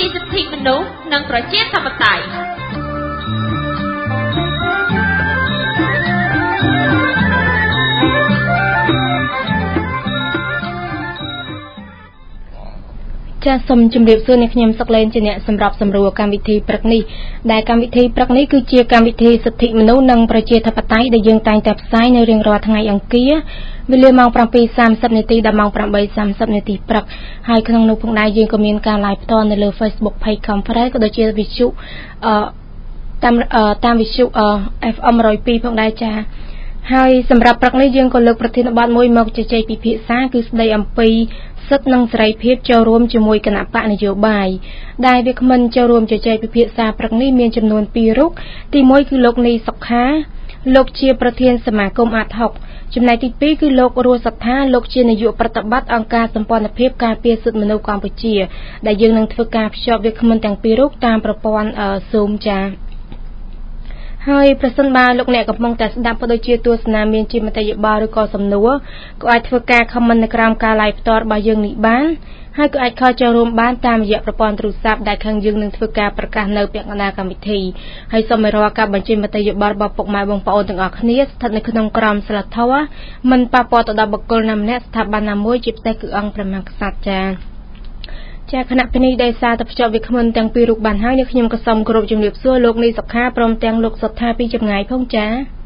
សិទ្ធិមនុស្សនិងប្រជាធិបតេយ្យចាសសូមជម្រាបសួរអ្នកខ្ញុំសុកលេនជាអ្នកសម្របសម្រួលកម្មវិធីព្រឹកនេះដែលកម្មវិធីព្រឹកនេះគឺជាកម្មវិធីសិទ្ធិមនុស្សនិងប្រជាធិបតេយ្យដែលយើងតែងតែផ្សាយនៅរៀងរាល់ថ្ងៃអង្គារវេលាម៉ោង 7:30 នាទីដល់ម៉ោង 8:30 នាទីព្រឹកហើយក្នុងនោះផងដែរយើងក៏មានការ live ផ្ទាល់នៅលើ Facebook Page Conference ក៏ដូចជាវិទ្យុតាមវិទ្យុ FM 102ផងដែរចាហើយសម្រាប់ព្រឹកនេះយើងក៏លើកប្រធានបទមួយមកជជែកពិភាក្សាគឺស្ដីអំពីសិទ្ធិនិងសេរីភាពចូលរួមជាមួយគណៈបកនយោបាយដែលវាគ្មិនចូលរួមជជែកពិភាក្សាព្រឹកនេះមានចំនួន2រូបទី1គឺលោកនីសុខាលោកជាប្រធានសមាគមអាត់ហុកចំណែកទី2គឺលោករស់សត្ថាលោកជានាយកប្រតិបត្តិអង្គការសម្ព័ន្ធភាពការពារសិទ្ធិមនុស្សកម្ពុជាដែលយើងនឹងធ្វើការភ្ជាប់វាគ្មិនទាំង2រូបតាមប្រព័ន្ធ Zoom ចាហើយប្រសិនបើលោកអ្នកកំពុងតែស្ដាប់ក៏ដូចជាទស្សនាមានជាមតិយោបល់ឬក៏សំណួរក៏អាចធ្វើការ comment នៅក្រោមការ live ផ្ទាល់របស់យើងនេះបានហើយក៏អាចខលចូលរួមបានតាមរយៈប្រព័ន្ធទូរស័ព្ទដែលខាងយើងនឹងធ្វើការប្រកាសនៅពាក់កណ្ដាលកម្មវិធីហើយសូមឲ្យរាល់ការបញ្ចេញមតិយោបល់របស់ពុកម៉ែបងប្អូនទាំងអស់គ្នាស្ថិតនៅក្នុងក្រមសីលធម៌មិនប៉ះពាល់ទៅដល់បុគ្គលណាម្នាក់ស្ថាប័នណាមួយជាពិសេសគឺអង្គព្រះមហាក្សត្រចាចាគណៈពេលនេះដែលសារទៅភ្ជាប់វាគ្មិនទាំងពីររូបបានហើយនេះខ្ញុំក៏សូមគោរពជំរាបសួរលោកនីសុខាព្រមទាំងលោកសុថាពីចម្ងាយផងចា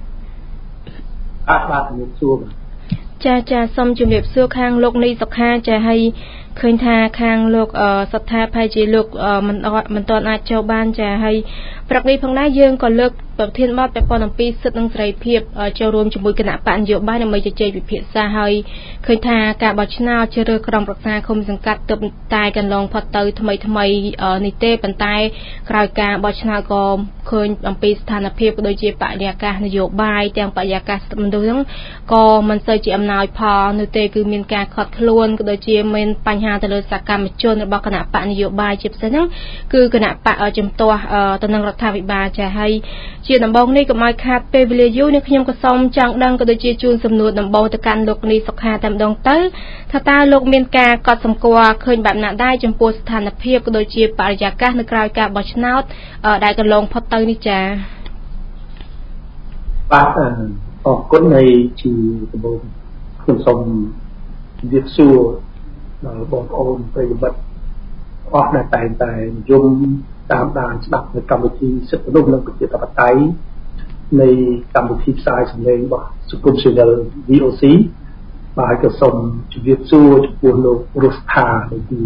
បាទជំរាបសួរចាសូមជំរាបសួរខាងលោកនីសុខាចាហើយឃើញថាខាងលោកសុថាផៃជាលោកមិនទាន់អាចចូលបានចាហើយព្រឹកនេះផងដែរយើងក៏លើកប្រធានបទពាក់ព័ន្ធអំពីសិទ្ធិនិងសេរីភាពចូលរួមជាមួយគណៈបកនយោបាយដើម្បីជជែកវិភាសាហើយឃើញថាការបោះឆ្នោតជ្រើសរើសក្រុមប្រឹក្សាឃុំសង្កាត់ទើបតែកន្លងផុតទៅថ្មីនេះទេប៉ុន្តែក្រោយការបោះឆ្នោតក៏ឃើញអំពីស្ថានភាពក៏ដូចជាបរិយាកាសនយោបាយទាំងបរិយាកាសមនុស្សហ្នឹងក៏មិនសូវជាអំណោយផលនោះទេគឺមានការខាត់ខ្លួនក៏ដូចជាមានបញ្ហាទៅលើសកម្មជនរបស់គណៈបកនយោបាយជាពិសេសហ្នឹងគឺគណៈបកជំទាស់ទៅនឹងរដ្ឋាភិបាលចាហើយជាដំបូងនេះកុំឲ្យខាតពេលវេលាយូរនេះខ្ញុំក៏សូមចង់ដឹងក៏ដូចជាជូនសំណួរដំបូងទៅកាន់លោកនីសុខាតែម្ដងទៅថាតើលោកមានការកត់សម្គាល់ឃើញបែបណាដែរចំពោះស្ថានភាពក៏ដូចជាបរិយាកាសនៅក្រៅការបោះឆ្នោតដែលកន្លងផុតទៅនេះចាបាទអរគុណនៃជាដំបូងខ្ញុំសូមជម្រាបសួរដល់បងប្អូនប្រិយមិត្តអស់ដែលតែងតែនិយមតាមដានស្ដាប់នៅកម្មវិធីសិទ្ធិមនុស្សនិងប្រជាធិបតេយ្យនៃកម្មវិធីផ្សាយសម្លេងរបស់សង្គមស៊ីវិល VOC បាទក៏សូមជម្រាបសួរចំពោះលោករស់ថាជា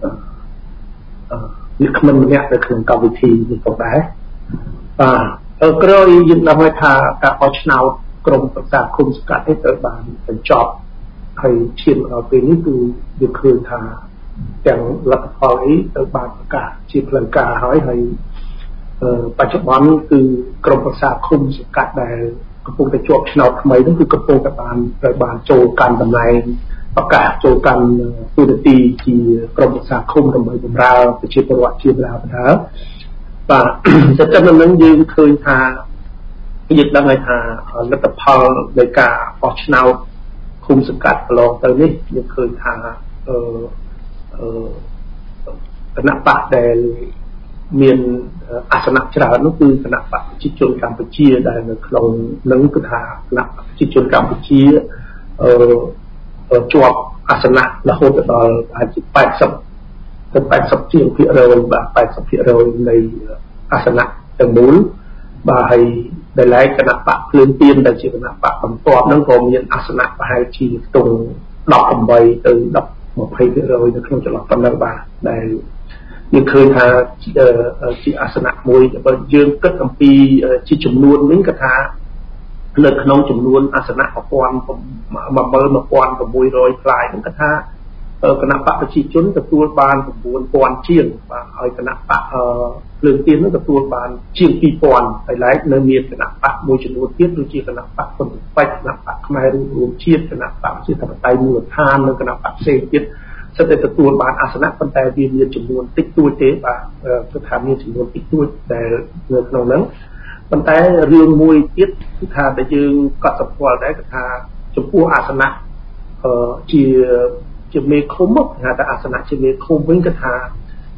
វាគ្មិនម្នាក់នៅក្នុងកម្មវិធីនេះផងដែរបាទក្រោយយើងដឹងថាការបោះឆ្នោតក្រុមប្រឹក្សាឃុំសង្កាត់នេះត្រូវបានបញ្ចប់ហើយឈានដល់ពេលនេះគឺយើងឃើញថាទាំងលទ្ធផលនេះត្រូវបានប្រកាសជាផ្លូវការហើយបច្ចុប្បន្នគឺក្រុមប្រឹក្សាឃុំសង្កាត់ដែលកំពុងតែជាប់ឆ្នោតថ្មីនោះគឺកំពុងតែត្រូវបានចូលកាន់តំណែងប្រកាសចូលកាន់ទូនាទីជាក្រុមប្រឹក្សាឃុំដើម្បីបម្រើប្រជាពលរដ្ឋជាបណ្ដាបាទតែតែនឹងយើងឃើញថាយើងដឹងហើយថាលទ្ធផលនៃការបោះឆ្នោតឃុំសង្កាត់កន្លងទៅនេះយើងឃើញថាគណៈបកដែលមានអាសនៈច្រើននោះគឺគណៈបកប្រជាជនកម្ពុជាដែលនៅក្នុងនឹងគឺថាគណៈបកប្រជាជនកម្ពុជាជាប់អាសនៈរហូតដល់អាចជា80ទៅ80ជាងភាគរយបាទ80% នៃអាសនៈទាំងមូលបាទហើយដែលឯគណៈបកភ្លើងទៀនដែលជាគណៈបកបន្ទាប់ហ្នឹងក៏មានអាសនៈប្រហែលជាខ្ទង់18ទៅ20% នៅក្នុងចន្លោះប៉ុណ្ណឹងបាទដែលយើងឃើញថាជាអាសនៈមួយបើយើងគិតអំពីជាចំនួននេះគឺថានៅក្នុងចំនួនអាសនៈ11600 ផ្លាយហ្នឹងគឺថាគណៈបកប្រជាជនទទួលបាន 9000 ជាងបាទហើយគណៈបកភ្លើងទៀននោះទទួលបានជាង 2000 ហើយឡែកនៅមានគណៈបកមួយចំនួនទៀតដូចជាគណៈបកហ៊ុនប៉ិចគណៈបកខ្មែររួមជាតិគណៈបកជាធិបតេយ្យមូលដ្ឋាននិងគណៈបកផ្សេងទៀតសិតតែទទួលបានអាសនៈប៉ុន្តែវាមានចំនួនតិចតួចទេបាទគឺថាមានចំនួនតិចតួចដែលនៅក្នុងហ្នឹងប៉ុន្តែរឿងមួយទៀតគឺថាដែលយើងកត់សម្គាល់ដែរគឺថាចំពោះអាសនៈជាមេឃុំគេថាអាសនៈជាមេឃុំវិញគឺថា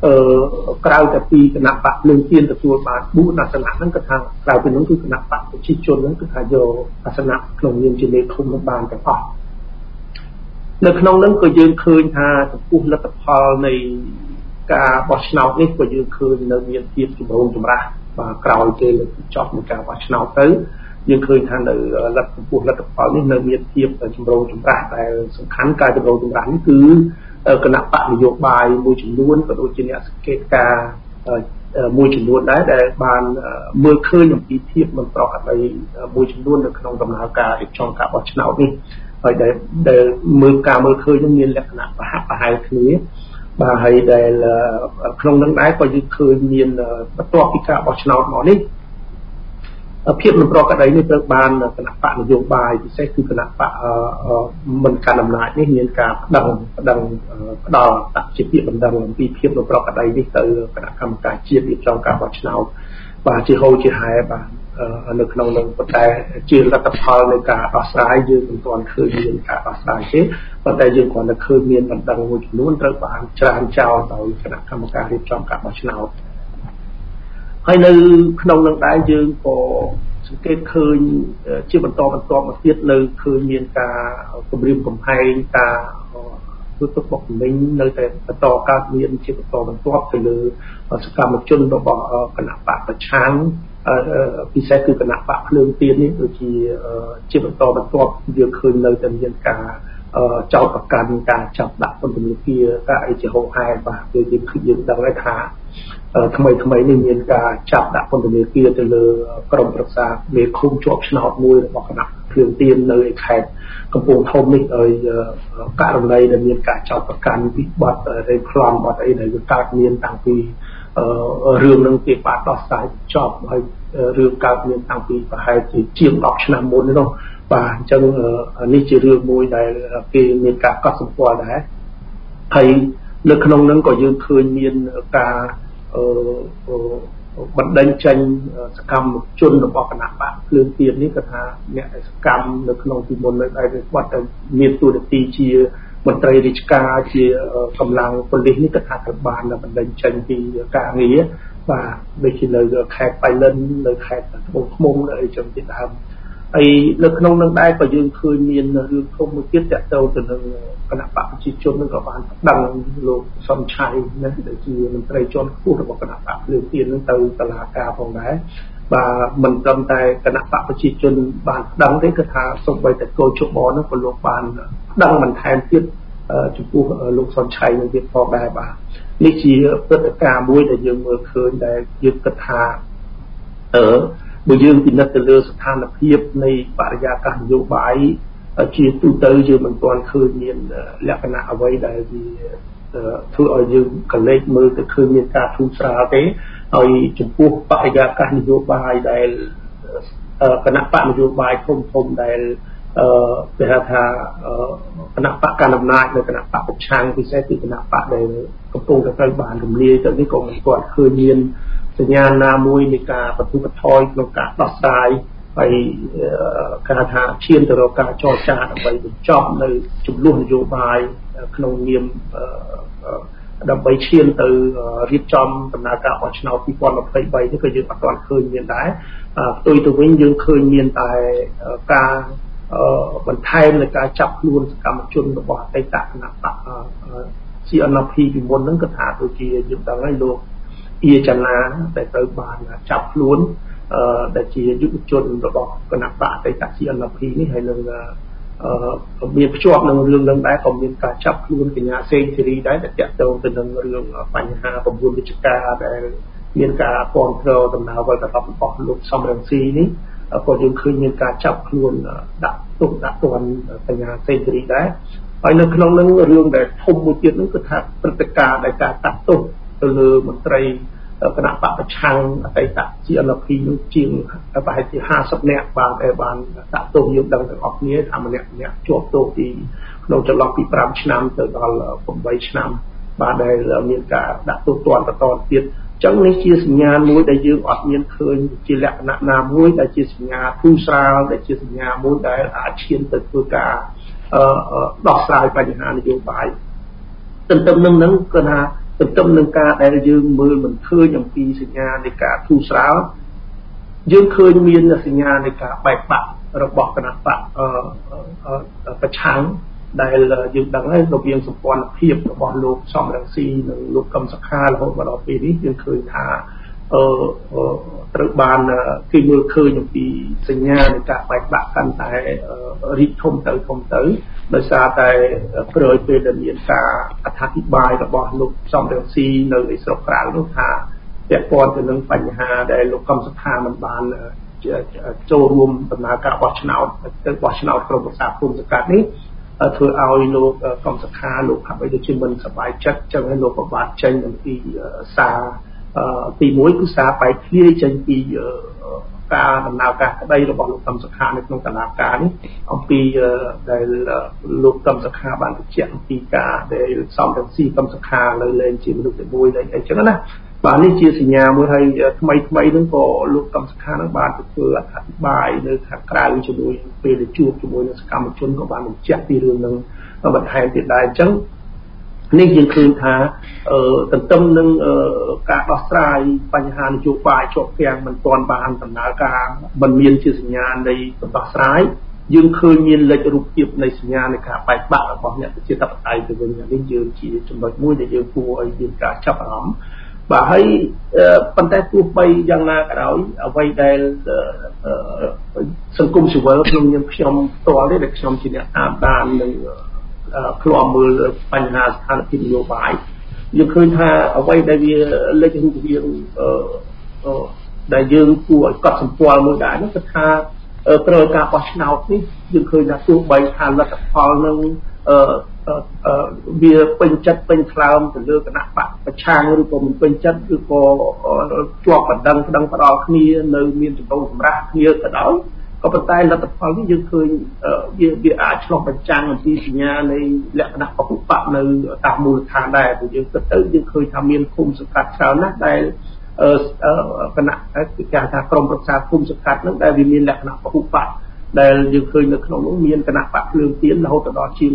ក្រៅតែពីគណៈបកភ្លើងទៀនទទួលបាន4អាសនៈហ្នឹងគឺថាក្រៅពីនោះគឺគណៈបកប្រជាជនហ្នឹងគឺថាយកអាសនៈក្នុងនាមជាមេឃុំនឹងបានទាំងអស់នៅក្នុងហ្នឹងក៏យើងឃើញថាចំពោះលទ្ធផលនៃការបោះឆ្នោតនេះក៏យើងឃើញនៅមានភាពចម្រូងចម្រាសបាទក្រោយពេលចប់នៃការបោះឆ្នោតទៅយើងឃើញថានៅលទ្ធផលនេះនៅមានភាពចម្រូងចម្រាសដែលសំខាន់ការចម្រូងចម្រាសនេះគឺគណៈបកនយោបាយមួយចំនួនក៏ដូចជាអ្នកសង្កេតការមួយចំនួនដែរដែលបានមើលឃើញអំពីភាពមិនប្រក្រតីមួយចំនួននៅក្នុងដំណើរការរៀបចំការបោះឆ្នោតនេះហើយដែលមើលឃើញនឹងមានលក្ខណៈប្រហាក់ប្រហែលគ្នាបាទហើយដែលក្នុងនឹងដែរក៏យើងឃើញមានបន្ទាប់ពីការបោះឆ្នោតមកនេះភាពមិនប្រក្រតីនេះត្រូវបានគណៈបកនយោបាយពិសេសគឺគណៈបកមិនកាន់អំណាចនេះមានការផ្ដល់ផ្ដល់ជាពាក្យបណ្ដឹងអំពីភាពមិនប្រក្រតីនេះទៅគណៈកម្មការជាតិរៀបចំការបោះឆ្នោតបាទជាហូរជាហែបាទនៅក្នុងនឹងប៉ុន្តែជាលទ្ធផលនៃការដោះស្រាយយើងមិនទាន់ឃើញមានការដោះស្រាយទេប៉ុន្តែយើងគ្រាន់តែឃើញមានបណ្ដឹងមួយចំនួនត្រូវបានច្រានចោលដោយគណៈកម្មការរៀបចំការបោះឆ្នោតហើយនៅក្នុងនឹងដែរយើងក៏សង្កេតឃើញជាបន្តមកទៀតនៅឃើញមានការគម្រាមកំហែងការធ្វើទុកបុកម្នេញនៅតែបន្តកើតមានជាបន្តបន្ទាប់ទៅលើសកម្មជនរបស់គណៈបកប្រឆាំងពិសេសគឺគណៈបកភ្លើងទៀននេះដូចជាបន្តបន្ទាប់យើងឃើញនៅតែមានការចោទប្រកាន់ការចាប់ដាក់ពន្ធនាគារការអីជាហោហែបាទគឺយើងដឹងហើយថាថ្មីនេះមានការចាប់ដាក់ពន្ធនាគារទៅលើក្រុមប្រឹក្សាមេឃុំជាប់ឆ្នោតមួយរបស់គណៈភ្លើងទៀននៅឯខេត្តកំពង់ធំនេះដោយករណីដែលមានការចោទប្រកាន់ពីបទរេប្លន់បទអីដែលកើតមានតាំងពីរឿងនឹងគេបានដោះស្រាយចប់ហើយរឿងកើតមានតាំងពីប្រហែលជាង10ឆ្នាំមុននោះបាទអញ្ចឹងនេះជារឿងមួយដែលគេមានការកត់សម្គាល់ដែរហើយនៅក្នុងនឹងក៏យើងឃើញមានការបណ្ដេញចេញសកម្មជនរបស់គណៈបកភ្លើងទៀននេះគឺថាអ្នកសកម្មនៅក្នុងទីមុននៅដែរគាត់តែមានតួនាទីជាមន្ត្រីរាជការជាកម្លាំងប៉ូលីសនេះគឺថាត្រូវបានបណ្ដេញចេញពីការងារបាទដូចជានៅខេត្តបៃលិននៅខេត្តត្បូងឃ្មុំនៅអីចឹងជាដើមហើយនៅក្នុងនឹងដែរក៏យើងឃើញមានរឿងធំមួយទៀតទាក់ទងទៅនឹងគណៈបកប្រជាជននឹងក៏បានប្តឹងលោកសុនឆៃណាដែលជាមន្ត្រីជាន់ខ្ពស់របស់គណៈបកភ្លើងទៀននឹងទៅតុលាការផងដែរបាទមិនត្រឹមតែគណៈបកប្រជាជនបានប្តឹងទេគឺថាសូម្បីតែកោជបនោះក៏លោកបានប្តឹងបន្ថែមទៀតចំពោះលោកសុនឆៃនឹងទៀតផងដែរបាទនេះជាព្រឹត្តិការណ៍មួយដែលយើងមើលឃើញដែលយើងគិតថាបើយើងពិនិត្យទៅលើស្ថានភាពនៃបរិយាកាសនយោបាយជាទូទៅយើងមិនទាន់ឃើញមានលក្ខណៈអ្វីដែលវាធ្វើឲ្យយើងកលេចមើលទៅឃើញមានការធូរស្រាលទេហើយចំពោះបរិយាកាសនយោបាយដែលគណៈបកនយោបាយធំដែលគេហៅថាគណៈបកកណ្ដាលអំណាចនិងគណៈបកប្រឆាំងពិសេសគឺគណៈបកដែលកំពុងតែត្រូវបានរំលាយទៅនេះក៏មិនទាន់ឃើញមានសញ្ញាណាមួយនៃការបទុបថយក្នុងការដោះស្រាយហើយគេថាឈានទៅរកការចរចាដើម្បីបញ្ចប់នៅចំនួននយោបាយក្នុងនាមដើម្បីឈានទៅរៀបចំដំណើរការបោះឆ្នោត2023នេះក៏យើងអត់ទាន់ឃើញមានដែរផ្ទុយទៅវិញយើងឃើញមានតែការបន្ថែមនៃការចាប់ខ្លួនសកម្មជនរបស់អតីតគណៈបកCNP ពីមុនហ្នឹងក៏ថាដូចជាយើងដឹងហើយលោកជាចនាដែលត្រូវបានចាប់ខ្លួនដែលជាយុវជនរបស់គណៈបកអតីត CNP នេះហើយនឹងមានភ្ជាប់នឹងរឿងនឹងដែរក៏មានការចាប់ខ្លួនកញ្ញាសេងសេរីដែរដែលតាក់ទងទៅនឹងរឿងបញ្ហា9វិជ្ជការដែលមានការគ្រប់គ្រងដំណើរវិលត្រឡប់របស់លោកសំរងស៊ីនេះក៏យើងឃើញមានការចាប់ខ្លួនដាក់ទោសដាក់ទណ្ឌកញ្ញាសេងសេរីដែរហើយនៅក្នុងនឹងរឿងដែលធំមួយទៀតនោះគឺថាព្រឹត្តិការណ៍ដែលការកាត់ទោសទៅលើមន្ត្រីគណៈបកប្រឆាំងអតីត CNP នោះជាងប្រហែលជា50នាក់បានដាក់ទោសយើងដឹងទាំងអស់គ្នាថាម្នាក់ជាប់ទោសពីក្នុងចន្លោះពី5ឆ្នាំទៅដល់8ឆ្នាំបាទដែលមានការដាក់ទោសទណ្ឌបន្តទៀតចឹងនេះជាសញ្ញាមួយដែលយើងអត់មានឃើញជាលក្ខណៈណាមួយដែលជាសញ្ញាធូរស្រាលដែលជាសញ្ញាមួយដែលអាចឈានទៅធ្វើការដោះស្រាយបញ្ហានយោបាយទន្ទឹមនឹងគឺថាទន្ទឹមនឹងការដែលយើងមើលមិនឃើញអំពីសញ្ញានៃការធូរស្រាលយើងឃើញមានសញ្ញានៃការបែកបាក់របស់គណៈបកប្រឆាំងដែលយើងដឹងហើយរវាងសម្ព័ន្ធភាពរបស់លោកសំរងស៊ីនិងលោកកឹមសុខារហូតមកដល់ពេលនេះយើងឃើញថាត្រូវបានគេមើលឃើញអំពីសញ្ញានៃការបែកបាក់កាន់តែរីកធំទៅដោយសារតែក្រោយពេលដែលមានការអត្ថាធិប្បាយរបស់លោកសំរងស៊ីនៅឯស្រុកក្រៅនោះថាពាក់ព័ន្ធទៅនឹងបញ្ហាដែលលោកកឹមសុខាមិនបានចូលរួមដំណើរការបោះឆ្នោតទៅបោះឆ្នោតក្រុមប្រឹក្សាគុំសង្កាត់នេះធ្វើឲ្យលោកកឹមសុខាលោកហាក់បីដូចជាមិនសប្បាយចិត្តចឹងហើយលោកក៏បានចេញអំពីសារទី1គឺសារបែកធ្លាយចេញពីការដំណើរការក្តីរបស់លោកកឹមសុខានៅក្នុងដំណើរការនេះអំពីដែលលោកកឹមសុខាបានបញ្ជាក់អំពីការដែលសំរងស៊ីកឹមសុខាលើលែងជាមនុស្សទី1ដែរអញ្ចឹងណាបាទនេះជាសញ្ញាមួយហើយថ្មីហ្នឹងក៏លោកកឹមសុខានឹងបានទៅធ្វើអធិប្បាយនៅខាងក្រៅជាមួយពេលដែលជួបជាមួយនឹងសកម្មជនក៏បានបញ្ជាក់ពីរឿងនឹងបន្ថែមទៀតដែរអញ្ចឹងនេះយើងឃើញថាទន្ទឹមនឹងការដោះស្រាយបញ្ហានយោបាយជាប់គាំងមិនទាន់បានដំណើរការមិនមានជាសញ្ញានៃដោះស្រាយយើងឃើញមានលេចរូបភាពនៃសញ្ញានៃការបែកបាក់របស់អ្នកប្រជាធិបតេយ្យទៅវិញនេះយើងជាចំណុចមួយដែលយើងគួរឲ្យមានការចាប់អារម្មណ៍បាទហើយប៉ុន្តែទោះបីយ៉ាងណាក៏ដោយអ្វីដែលសង្គមស៊ីវិលក្នុងនាមខ្ញុំផ្ទាល់នេះដែលខ្ញុំជាអ្នកតាមដាននិងឃ្លាំមើលបញ្ហាស្ថានភាពនយោបាយយើងឃើញថាអ្វីដែលវាលេចរូបរាងដែលយើងគួរឲ្យកត់សម្គាល់មួយដែរនោះគឺថាក្រោយការបោះឆ្នោតនេះយើងឃើញថាទោះបីថាលទ្ធផលនឹងវាពេញចិត្តពេញថ្លើមទៅលើគណៈបកប្រឆាំងឬក៏មិនពេញចិត្តឬក៏ជាប់បណ្ដឹងផ្ដាល់គ្នានៅមានចម្រូងចម្រាសគ្នាទៅដោយក៏ប៉ុន្តែលទ្ធផលនេះយើងឃើញវាអាចឆ្លុះបញ្ចាំងអំពីសញ្ញានៃលក្ខណៈពហុបកនៅតាមមូលដ្ឋានដែរព្រោះយើងគិតទៅយើងឃើញថាមានភូមិសង្កាត់ច្រើនណាស់ដែលគណៈគេថាក្រមប្រឹក្សាភូមិសង្កាត់ហ្នឹងដែលវាមានលក្ខណៈពហុបកដែលយើងឃើញនៅក្នុងនោះមានគណៈបកភ្លើងទៀនរហូតដល់ជាង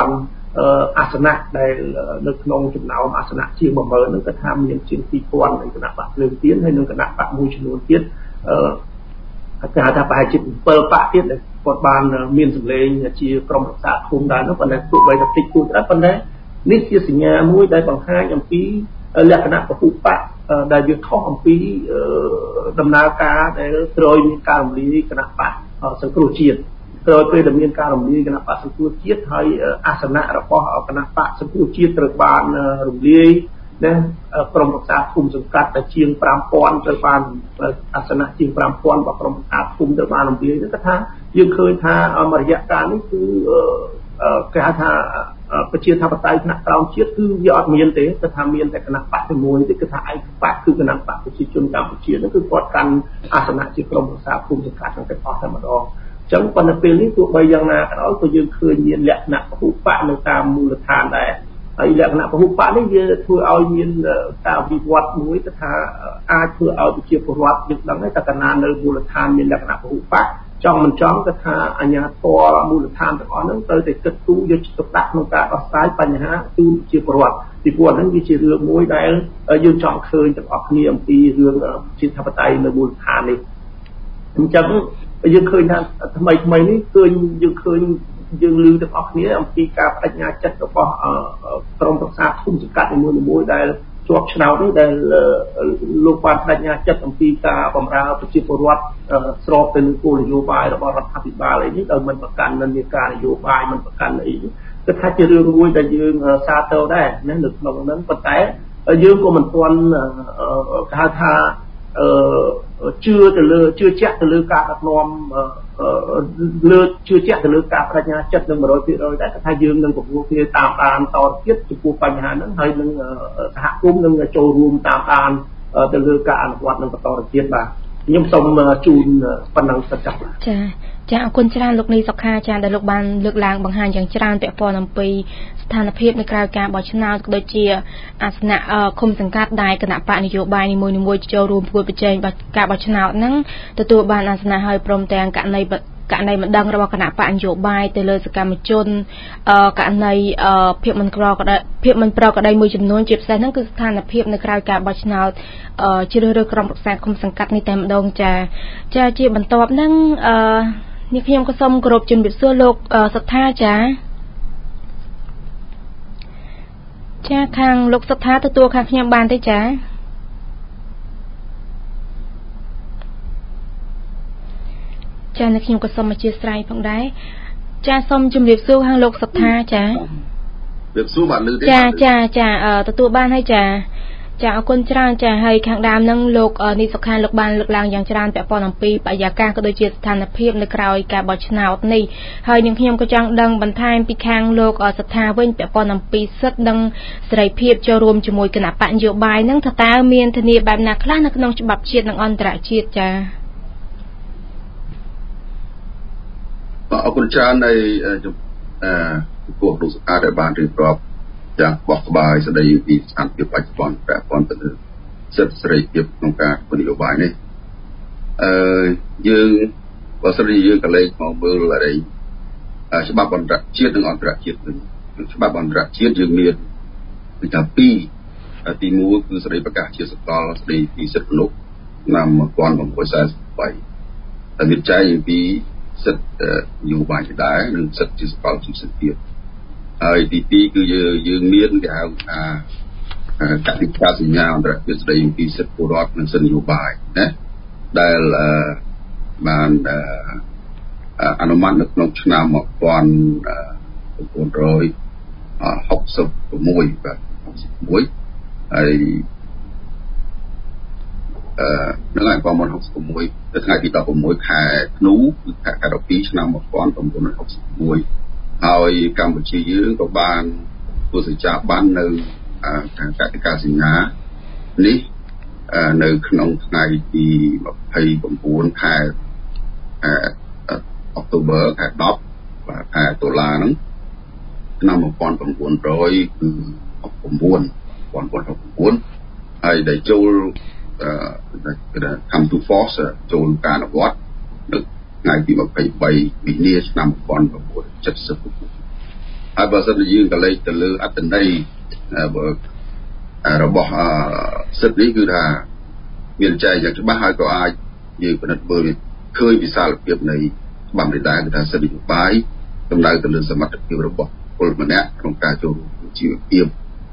2000 អាសនៈដែលនៅក្នុងចំណោមអាសនៈជាង 10000 ហ្នឹងគឺថាមានជាង 2000 នៃគណៈបកភ្លើងទៀនហើយនិងគណៈបកមួយចំនួនទៀតគេហៅថាប្រហែលជា 7 បកទៀតដែលគាត់បានមានសម្លេងជាក្រុមប្រឹក្សាឃុំដែរនោះប៉ុន្តែទោះបីតែតិចតួចដែរប៉ុន្តែនេះជាសញ្ញាមួយដែលបង្ហាញអំពីលក្ខណៈពហុបកដែលវាខុសអំពីដំណើរការដែលក្រោយមានការរំលាយគណៈបកសង្គ្រោះជាតិក្រោយពេលដែលមានការរំលាយគណៈបកសង្គ្រោះជាតិហើយអាសនៈរបស់គណៈបកសង្គ្រោះជាតិត្រូវបានរំលាយណាក្រុមប្រឹក្សាឃុំសង្កាត់តែជាង 5000 ត្រូវបានអាសនៈជាង 5000 របស់ក្រុមប្រឹក្សាឃុំទៅបានរំលាយនោះគឺថាយើងឃើញថាមួយរយៈកាលនេះគឺគេហៅថាប្រជាធិបតេយ្យថ្នាក់ក្រោមជាតិគឺវាអត់មានទេគឺថាមានតែគណៈបកទីមួយទេគឺថាឯកបកគឺគណៈបកប្រជាជនកម្ពុជានោះគឺគាត់កាន់អាសនៈជាក្រុមប្រឹក្សាឃុំសង្កាត់ទាំងអស់តែម្ដងចឹងប៉ុន្តែពេលនេះទោះបីយ៉ាងណាក៏ដោយក៏យើងឃើញមានលក្ខណៈពហុបកនៅតាមមូលដ្ឋានដែរហើយលក្ខណៈពហុបកនេះវាធ្វើឲ្យមានការវិវត្តមួយគឺថាអាចធ្វើឲ្យប្រជាពលរដ្ឋយើងដឹងហើយតែកាលណានៅមូលដ្ឋានមានលក្ខណៈពហុបកចង់មិនចង់គឺថាអាជ្ញាធរមូលដ្ឋានទាំងអស់ហ្នឹងត្រូវតែគិតគូរយកចិត្តទុកដាក់ក្នុងការដោះស្រាយបញ្ហាជូនប្រជាពលរដ្ឋពីព្រោះហ្នឹងវាជារឿងមួយដែលយើងចង់ឃើញទាំងអស់គ្នាអំពីរឿងប្រជាធិបតេយ្យនៅមូលដ្ឋាននេះអញ្ចឹងយើងឃើញថាថ្មីនេះគឺយើងឃើញយើងឮទាំងអស់គ្នាអំពីការបដិញ្ញាចិត្តរបស់ក្រុមប្រឹក្សាឃុំសង្កាត់នីមួយៗដែលជាប់ឆ្នោតនេះដែលលោកបានបដិញ្ញាចិត្តអំពីការបម្រើប្រជាពលរដ្ឋស្របទៅនឹងគោលនយោបាយរបស់រដ្ឋាភិបាលអីនេះដោយមិនប្រកាន់និន្នាការនយោបាយមិនប្រកាន់អីគឺថាជារឿងមួយដែលយើងសាទរដែរណានៅក្នុងហ្នឹងប៉ុន្តែយើងក៏មិនទាន់គេហៅថាជឿជាក់ទៅលើការដឹកនាំជឿជាក់ទៅលើការបដិញ្ញាចិត្តនឹង 100% ដែរថាយើងនឹងប្រមូលគ្នាតាមដានតទៅទៀតចំពោះបញ្ហាហ្នឹងហើយនឹងសហគមន៍នឹងចូលរួមតាមដានទៅលើការអនុវត្តនឹងបន្តទៅទៀតបាទខ្ញុំសូមជូនប៉ុណ្ណឹងសិនចា៎ចាអរគុណច្រើនលោកនីសុខាចាដែលលោកបានលើកឡើងបង្ហាញយ៉ាងច្រើនពាក់ព័ន្ធអំពីស្ថានភាពនៅក្រៅការបោះឆ្នោតដូចជាអាសនៈឃុំសង្កាត់ដែលគណៈបកនយោបាយនីមួយៗចូលរួមប្រកួតប្រជែងការបោះឆ្នោតហ្នឹងទទួលបានអាសនៈហើយព្រមទាំងករណីករណីមិនដឹងរបស់គណៈបកនយោបាយទៅលើសកម្មជនករណីភាពមិនប្រក្រតីមួយចំនួនជាពិសេសហ្នឹងគឺស្ថានភាពនៅក្រៅការបោះឆ្នោតជ្រើសរើសក្រុមប្រឹក្សាគុំសង្កាត់នេះតែម្ដងចាជាបន្ទាប់ហ្នឹងនេះខ្ញុំក៏សូមគោរពជំរាបសួរលោកសត្ថាចាខាងលោកសត្ថាទទួលខាងខ្ញុំបានទេចានេះខ្ញុំក៏សូមអធិស្ឋានផងដែរចាសូមជម្រាបសួរខាងលោកសត្ថាចាជម្រាបសួរបានឮទេចាទទួលបានហើយចាអរគុណច្រើនចាហើយខាងដើមនឹងលោកនីសុខាលោកបានលើកឡើងយ៉ាងច្រើនពាក់ព័ន្ធអំពីបរិយាកាសក៏ដូចជាស្ថានភាពនៅក្រៅការបោះឆ្នោតនេះហើយនឹងខ្ញុំក៏ចង់ដឹងបន្ថែមពីខាងលោកសត្ថាវិញពាក់ព័ន្ធអំពីសិទ្ធិនិងសេរីភាពចូលរួមជាមួយគណៈបកនយោបាយនឹងថាតើមានធានាបែបណាខ្លះនៅក្នុងច្បាប់ជាតិនិងអន្តរជាតិចាអរគុណច្រើននៃពួកលោកសត្ថាដែលបានរៀបរាប់យ៉ាងបោះក្បាយស្ដីពីស្ថានភាពបច្ចុប្បន្នពាក់ព័ន្ធទៅនឹងសិទ្ធិសេរីភាពក្នុងការធ្វើនយោបាយនេះយើងបើសិនជាយើងក៏លេខមកមើលច្បាប់អន្តរជាតិនិងអន្តរជាតិវិញច្បាប់អន្តរជាតិយើងមានពីថា2ទី1គឺសេរីប្រកាសជាសកលស្ដីពីសិទ្ធិមនុស្សឆ្នាំ1943ដែលមានចែងពីសិទ្ធិនយោបាយជាដែរនិងសិទ្ធិជាសកលជាសិទ្ធិភាពហើយទី2គឺយើងមានគេហៅថាកតិកាសញ្ញាអន្តរជាតិស្ដីពីសិទ្ធិពលរដ្ឋនិងសិទ្ធិនយោបាយណាដែលបានអនុម័តនៅក្នុងឆ្នាំ1966បាទ66ហើយនៅថ្ងៃ1966ថ្ងៃទី16ខែធ្នូគឺខែ12ឆ្នាំ1966ហើយកម្ពុជាយើងក៏បានធ្វើសេចក្ដីបាននៅកតិកាសញ្ញានេះនៅក្នុងថ្ងៃទី29ខែអុកតូបឺខែ10បាទខែតុលាហ្នឹងឆ្នាំ1969ហើយដែលចូលcome to force ចូលការអនុវត្តនៅថ្ងៃទី23មីនាឆ្នាំ1976ហើយបើសិនជាយើងក៏លេខទៅលើអត្ថន័យរបស់សិទ្ធិនេះគឺថាមានចែងយ៉ាងច្បាស់ហើយក៏អាចយើងពិនិត្យមើលឃើញវិសាលភាពនៃច្បាប់នេះដែរគឺថាសិទ្ធិនយោបាយសំដៅទៅលើសមត្ថភាពរបស់ពលរដ្ឋម្នាក់ក្នុងការចូលរួមជីវភាព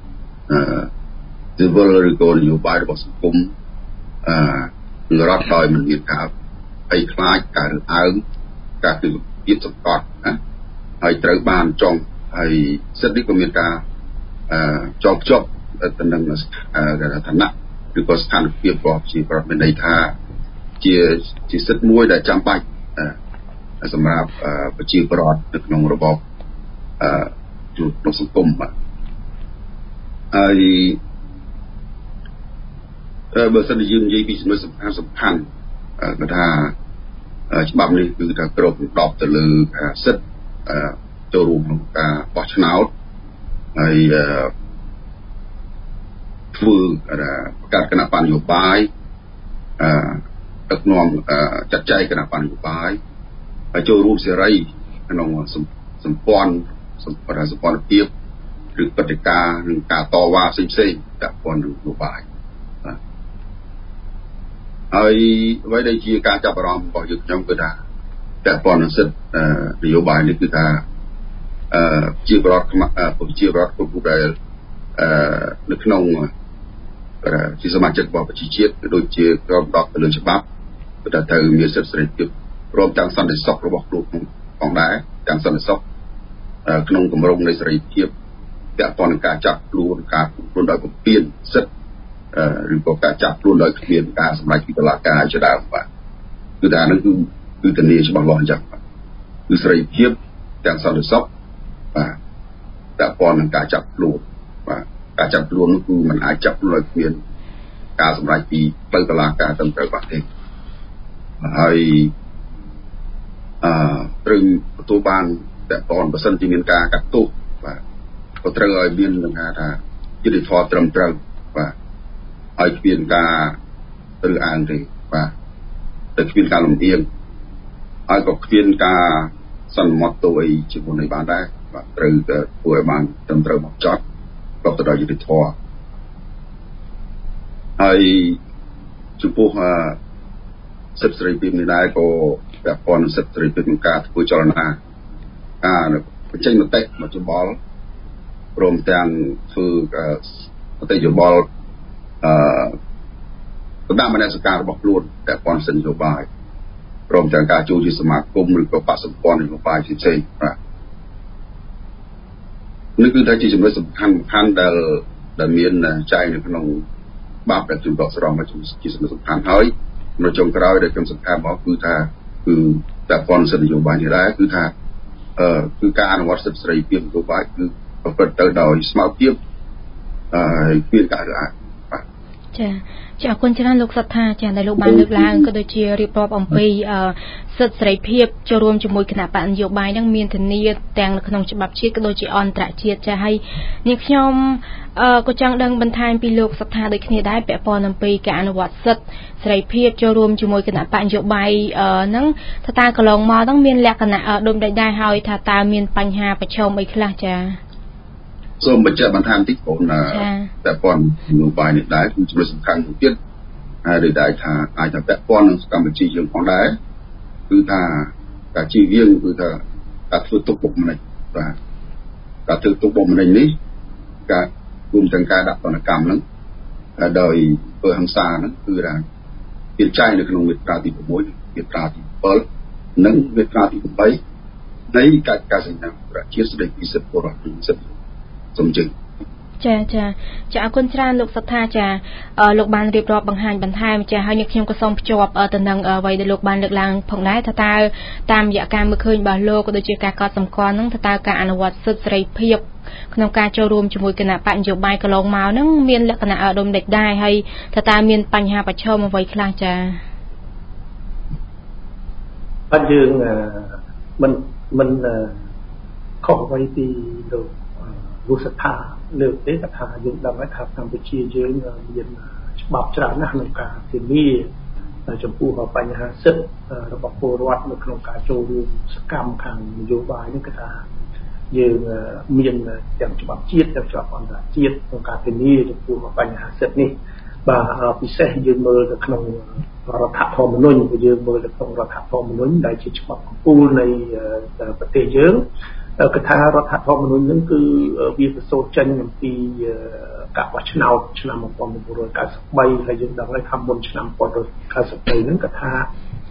ជីវពលឬក៏នយោបាយរបស់សង្គមរដ្ឋដោយមិនមានការភ័យខ្លាចការរើសអើងការគិតភាពសង្កត់ណាហើយត្រូវបានចង់ហើយសិទ្ធិនេះក៏មានការចងភ្ជាប់ទៅនឹងឋានៈឬក៏ស្ថានភាពរបស់ប្រជាប្រដ្ឋមានន័យថាជាសិទ្ធិមួយដែលចាំបាច់សម្រាប់ប្រជាប្រដ្ឋនៅក្នុងរបបក្នុងសង្គមបាទហើយបើសិនជាយើងនិយាយពីចំណុចសំខាន់គឺថាច្បាប់នេះគឺថាគ្របដណ្ដប់ទៅលើសិទ្ធិចូលរួមក្នុងការបោះឆ្នោតហើយធ្វើបង្កើតគណៈបញ្ញោបាយដឹកនាំចាត់ចែងគណៈបញ្ញោបាយហើយចូលរួមសេរីក្នុងសម្ព័ន្ធភាពឬព្រឹត្តិការណ៍និងការតវ៉ាផ្សេងៗពាក់ព័ន្ធនឹងនយោបាយហើយអ្វីដែលជាការចាប់អារម្មណ៍របស់យើងខ្ញុំគឺថាពាក់ព័ន្ធនឹងសិទ្ធិនយោបាយនេះគឺថាជាប្រដ្ឋគ្រប់រូបដែលនៅក្នុងជាសមាជិករបស់ប្រជាជាតិក៏ដូចជាក្រមដកទៅលើច្បាប់គឺថាត្រូវមានសិទ្ធិសេរីភាពព្រមទាំងសន្តិសុខរបស់ខ្លួនផងដែរទាំងសន្តិសុខក្នុងគម្រោងនៃសេរីភាពពាក់ព័ន្ធនឹងការចាប់ខ្លួនការខ្លួនដោយបំពានសិទ្ធិឬក៏ការចាប់ខ្លួនដោយគ្មានការសម្រេចពីតុលាការជាដើមបាទគឺថាហ្នឹងគឺធានាច្បាស់លាស់អញ្ចឹងបាទគឺសេរីភាពទាំងសន្តិសុខបាទពាក់ព័ន្ធនឹងការចាប់ខ្លួនបាទការចាប់ខ្លួននោះគឺมันអាចចាប់ខ្លួនដោយគ្មានការសម្រេចពីផ្លូវតុលាការត្រឹមត្រូវបាទទេហើយត្រូវទទួលបានពាក់ព័ន្ធបើសិនជាមានការកាត់ទោសបាទក៏ត្រូវឲ្យមាននឹងថាយុត្តិធម៌ត្រឹមត្រូវបាទហើយគ្មានការរើសអើងទេបាទតែគ្មានការលំអៀងហើយក៏គ្មានការសន្មត់ទៅអីជាមួយនឹងបានដែរបាទត្រូវធ្វើឲ្យបានត្រឹមត្រូវមកចត់ប្រកបទៅដោយយុត្តិធម៌ហើយចំពោះសិទ្ធិសេរីភាពនេះដែរក៏ពាក់ព័ន្ធនឹងសិទ្ធិសេរីភាពក្នុងការធ្វើចលនាការបញ្ចេញមតិមកយោបល់ព្រមទាំងធ្វើមតិយោបល់តាមមនសិការរបស់ខ្លួនពាក់ព័ន្ធសិទ្ធិនយោបាយព្រមទាំងការចូលជាសមាគមឬក៏បកសម្ព័ន្ធនយោបាយផ្សេងៗបាទនេះគឺតែជាចំណុចសំខាន់ដែលមានចែងនៅក្នុងបាបដែលខ្ញុំដកស្រង់មកជាចំណុចសំខាន់ហើយនៅចុងក្រោយដែលខ្ញុំសង្ខេបមកគឺថាគឺតែព័ន្ធសិទ្ធិនយោបាយនេះដែរគឺថាគឺការអនុវត្តសិទ្ធិសេរីភាពនយោបាយគឺប្រព្រឹត្តទៅដោយស្មារតីហើយគ្មានការរើសអើងបាទចាអរគុណច្រើនលោកសត្ថាចាដែលលោកបានលើកឡើងក៏ដូចជារៀបរាប់អំពីសិទ្ធិសេរីភាពចូលរួមជាមួយគណៈបកនយោបាយនឹងមានធានាទាំងនៅក្នុងច្បាប់ជាតិក៏ដូចជាអន្តរជាតិចាហើយនាងខ្ញុំក៏ចង់ដឹងបន្ថែមពីលោកសត្ថាដូចគ្នាដែរពាក់ព័ន្ធអំពីការអនុវត្តសិទ្ធិសេរីភាពចូលរួមជាមួយគណៈបកនយោបាយនឹងថាតើកន្លងមកនឹងមានលក្ខណៈដូចដែរហើយថាតើមានបញ្ហាប្រឈមអីខ្លះចាសូមបញ្ជាក់បន្ថែមតិចបងតែព័ន្ធនយោបាយនេះដែរគឺចំណុចសំខាន់មួយទៀតហើយដែលថាអាចថាពាក់ព័ន្ធនឹងកម្ពុជាយើងផងដែរគឺថាការជៀសវាងគឺថាការធ្វើទុកបុកម្នេញបាទការធ្វើទុកបុកម្នេញនេះការរួមទាំងការដាក់ទណ្ឌកម្មហ្នឹងដោយធ្វើហិង្សាហ្នឹងគឺថាវាចែងនៅក្នុងមាត្រាទី6មាត្រាទី7និងមាត្រាទី8នៃកិច្ចការសន្យាប្រជាស្តីពីសិទ្ធិពលរដ្ឋនិងសិទ្ធិសំជិញចាអរគុណច្រើនលោកសត្ថាចាលោកបានរៀបរាប់បង្ហាញបន្ថែមចាហើយខ្ញុំក៏សូមភ្ជាប់ទៅនឹងអ្វីដែលលោកបានលើកឡើងផងដែរថាតើតាមរយៈការមើលឃើញរបស់លោកក៏ដូចជាការកត់សម្គាល់ហ្នឹងថាតើការអនុវត្តសិទ្ធិសេរីភាពក្នុងការចូលរួមជាមួយគណៈបកនយោបាយកន្លងមកហ្នឹងមានលក្ខណៈដូចនេះដែរហើយថាតើមានបញ្ហាប្រឈមអ្វីខ្លះចាបាទយើងមិនខុសអ្វីពីលោកវុសថាលើកទេថាយើងដឹងថាកម្ពុជាយើងមានច្បាប់ច្រើនណាស់ក្នុងការធានាចំពោះបញ្ហាសិទ្ធិរបស់ពលរដ្ឋនៅក្នុងការចូលរួមសកម្មខាងនយោបាយនេះគឺថាយើងមានទាំងច្បាប់ជាតិទាំងច្បាប់អន្តរជាតិក្នុងការធានាចំពោះបញ្ហាសិទ្ធិនេះបាទពិសេសយើងមើលទៅក្នុងរដ្ឋធម្មនុញ្ញយើងមើលទៅក្នុងរដ្ឋធម្មនុញ្ញដែលជាច្បាប់កំពូលនៃប្រទេសយើងគឺថារដ្ឋធម្មនុញ្ញនឹងគឺវាប្រសូតចេញអំពីការបោះឆ្នោតឆ្នាំ1993ហើយយើងដឹងហើយថាមុនឆ្នាំ1993ហ្នឹងគឺថា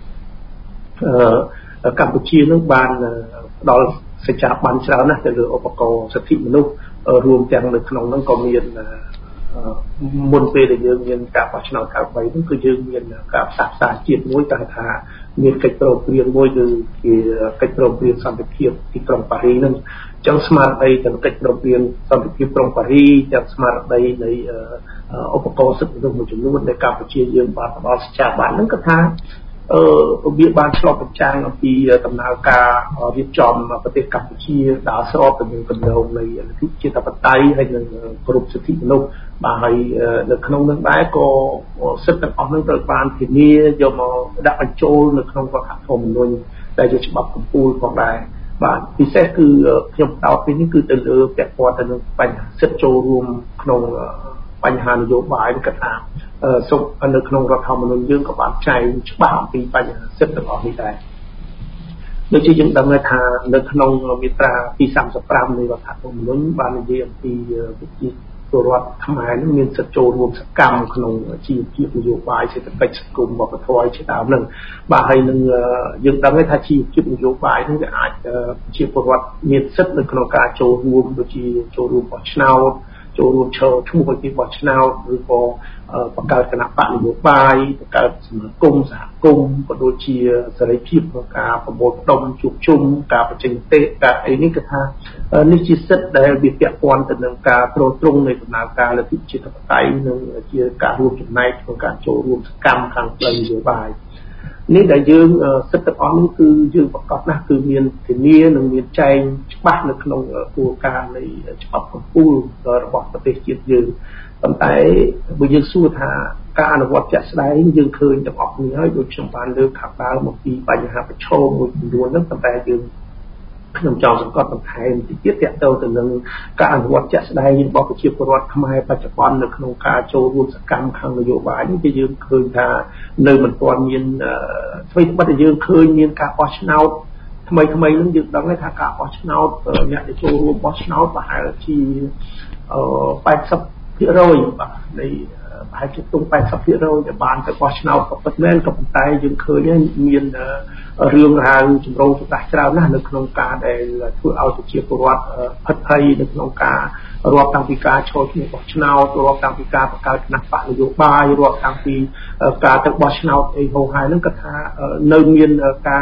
កម្ពុជានឹងបានផ្ដល់សេចក្ដីបានច្រើនណាស់ទៅលើឧបករណ៍សិទ្ធិមនុស្សរួមទាំងនៅក្នុងហ្នឹងក៏មានមុនពេលដែលយើងមានការបោះឆ្នោត93ហ្នឹងគឺយើងមានការផ្សះផ្សាជាតិមួយតែថាមានកិច្ចព្រមព្រៀងមួយគឺជាកិច្ចព្រមព្រៀងសន្តិភាពទីក្រុងប៉ារីហ្នឹងអញ្ចឹងស្មារតីទាំងកិច្ចព្រមព្រៀងសន្តិភាពក្រុងប៉ារីទាំងស្មារតីនៃឧបករណ៍សិទ្ធិមនុស្សមួយចំនួនដែលកម្ពុជាយើងបានផ្ដល់សេចក្ដីបានហ្នឹងគឺថាវាបានឆ្លុះបញ្ចាំងអំពីដំណើរការរៀបចំប្រទេសកម្ពុជាដើរស្របទៅនឹងគម្រោងនៃលទ្ធិជាតិបតេយ្យហើយនិងគោរពសិទ្ធិមនុស្សបាទហើយនៅក្នុងនឹងដែរក៏សិទ្ធិទាំងអស់នឹងត្រូវបានធានាយកមកដាក់បញ្ចូលនៅក្នុងរដ្ឋធម្មនុញ្ញដែលជាច្បាប់កំពូលផងដែរបាទពិសេសគឺខ្ញុំផ្ដោតពីនេះគឺទៅលើពាក់ព័ន្ធទៅនឹងបញ្ហាសិទ្ធិចូលរួមក្នុងបញ្ហានយោបាយគឺថាសុខនៅក្នុងរដ្ឋធម្មនុញ្ញយើងក៏បានចែងច្បាស់អំពីបញ្ហាសិទ្ធិទាំងអស់នេះដែរដូចជាយើងដឹងថានៅក្នុងមាត្រាទី35នៃរដ្ឋធម្មនុញ្ញបាននិយាយអំពីប្រជាពលរដ្ឋខ្មែរនឹងមានសិទ្ធិចូលរួមសកម្មក្នុងជីវភាពនយោបាយសេដ្ឋកិច្ចសង្គមវប្បធម៌ជាដើមនឹងបាទហើយនឹងយើងដឹងថាជីវភាពនយោបាយនឹងវាអាចប្រជាពលរដ្ឋមានសិទ្ធិនៅក្នុងការចូលរួមដូចជាចូលរួមបោះឆ្នោតចូលរួមឈរឈ្មោះឲ្យពីបោះឆ្នោតឬក៏បង្កើតគណៈបកនយោបាយបង្កើតសមាគមសហគមន៍ក៏ដូចជាសេរីភាពក្នុងការប្រមូលផ្ដុំជួបជុំការបញ្ចេញមតិការអីនេះគឺថានេះជាសិទ្ធិដែលវាពាក់ព័ន្ធទៅនឹងការទ្រទ្រង់នៃដំណើរការលទ្ធិជាតិបតេយ្យនិងជាការរួមចំណែកក្នុងការចូលរួមសកម្មខាងផ្លូវនយោបាយនេះដែលយើងសិទ្ធិទាំងអស់នេះគឺយើងប្រកាសណាស់គឺមានធានានិងមានចែងច្បាស់នៅក្នុងគោលការណ៍នៃច្បាប់កម្ពុជារបស់ប្រទេសជាតិយើងប៉ុន្តែបើយើងសួរថាការអនុវត្តជាក់ស្ដែងយើងឃើញទាំងអស់គ្នាហើយដូចខ្ញុំបានលើកខាងដើមមកពីបញ្ហាប្រឈមមួយចំនួនហ្នឹងប៉ុន្តែយើងខ្ញុំចង់សង្កត់បន្ថែមតិចទៀតទាក់ទងទៅនឹងការអនុវត្តជាក់ស្ដែងរបស់ប្រជាពលរដ្ឋខ្មែរបច្ចុប្បន្ននៅក្នុងការចូលរួមសកម្មខាងនយោបាយនេះគឺយើងឃើញថានៅមិនទាន់មានអ្វីត្បិតតែយើងឃើញមានការបោះឆ្នោតថ្មីនឹងយើងដឹងថាការបោះឆ្នោតអ្នកដែលចូលរួមបោះឆ្នោតប្រហែលជា80%បាទនៃប្រហែលជាទុំ 80% ដែលបានទៅបោះឆ្នោតក៏ពិតមែនក៏ប៉ុន្តែយើងឃើញមានរឿងរ៉ាវចម្រូងចម្រាសច្រើនណាស់នៅក្នុងការដែលធ្វើឲ្យប្រជាពលរដ្ឋផិតភ័យនៅក្នុងការរាប់តាំងពីការចូលឈ្មោះបោះឆ្នោតរាប់តាំងពីការបង្កើតគណៈបកនយោបាយរាប់តាំងពីការទៅបោះឆ្នោតអីហូរហើយហ្នឹងគាត់ថានៅមានការ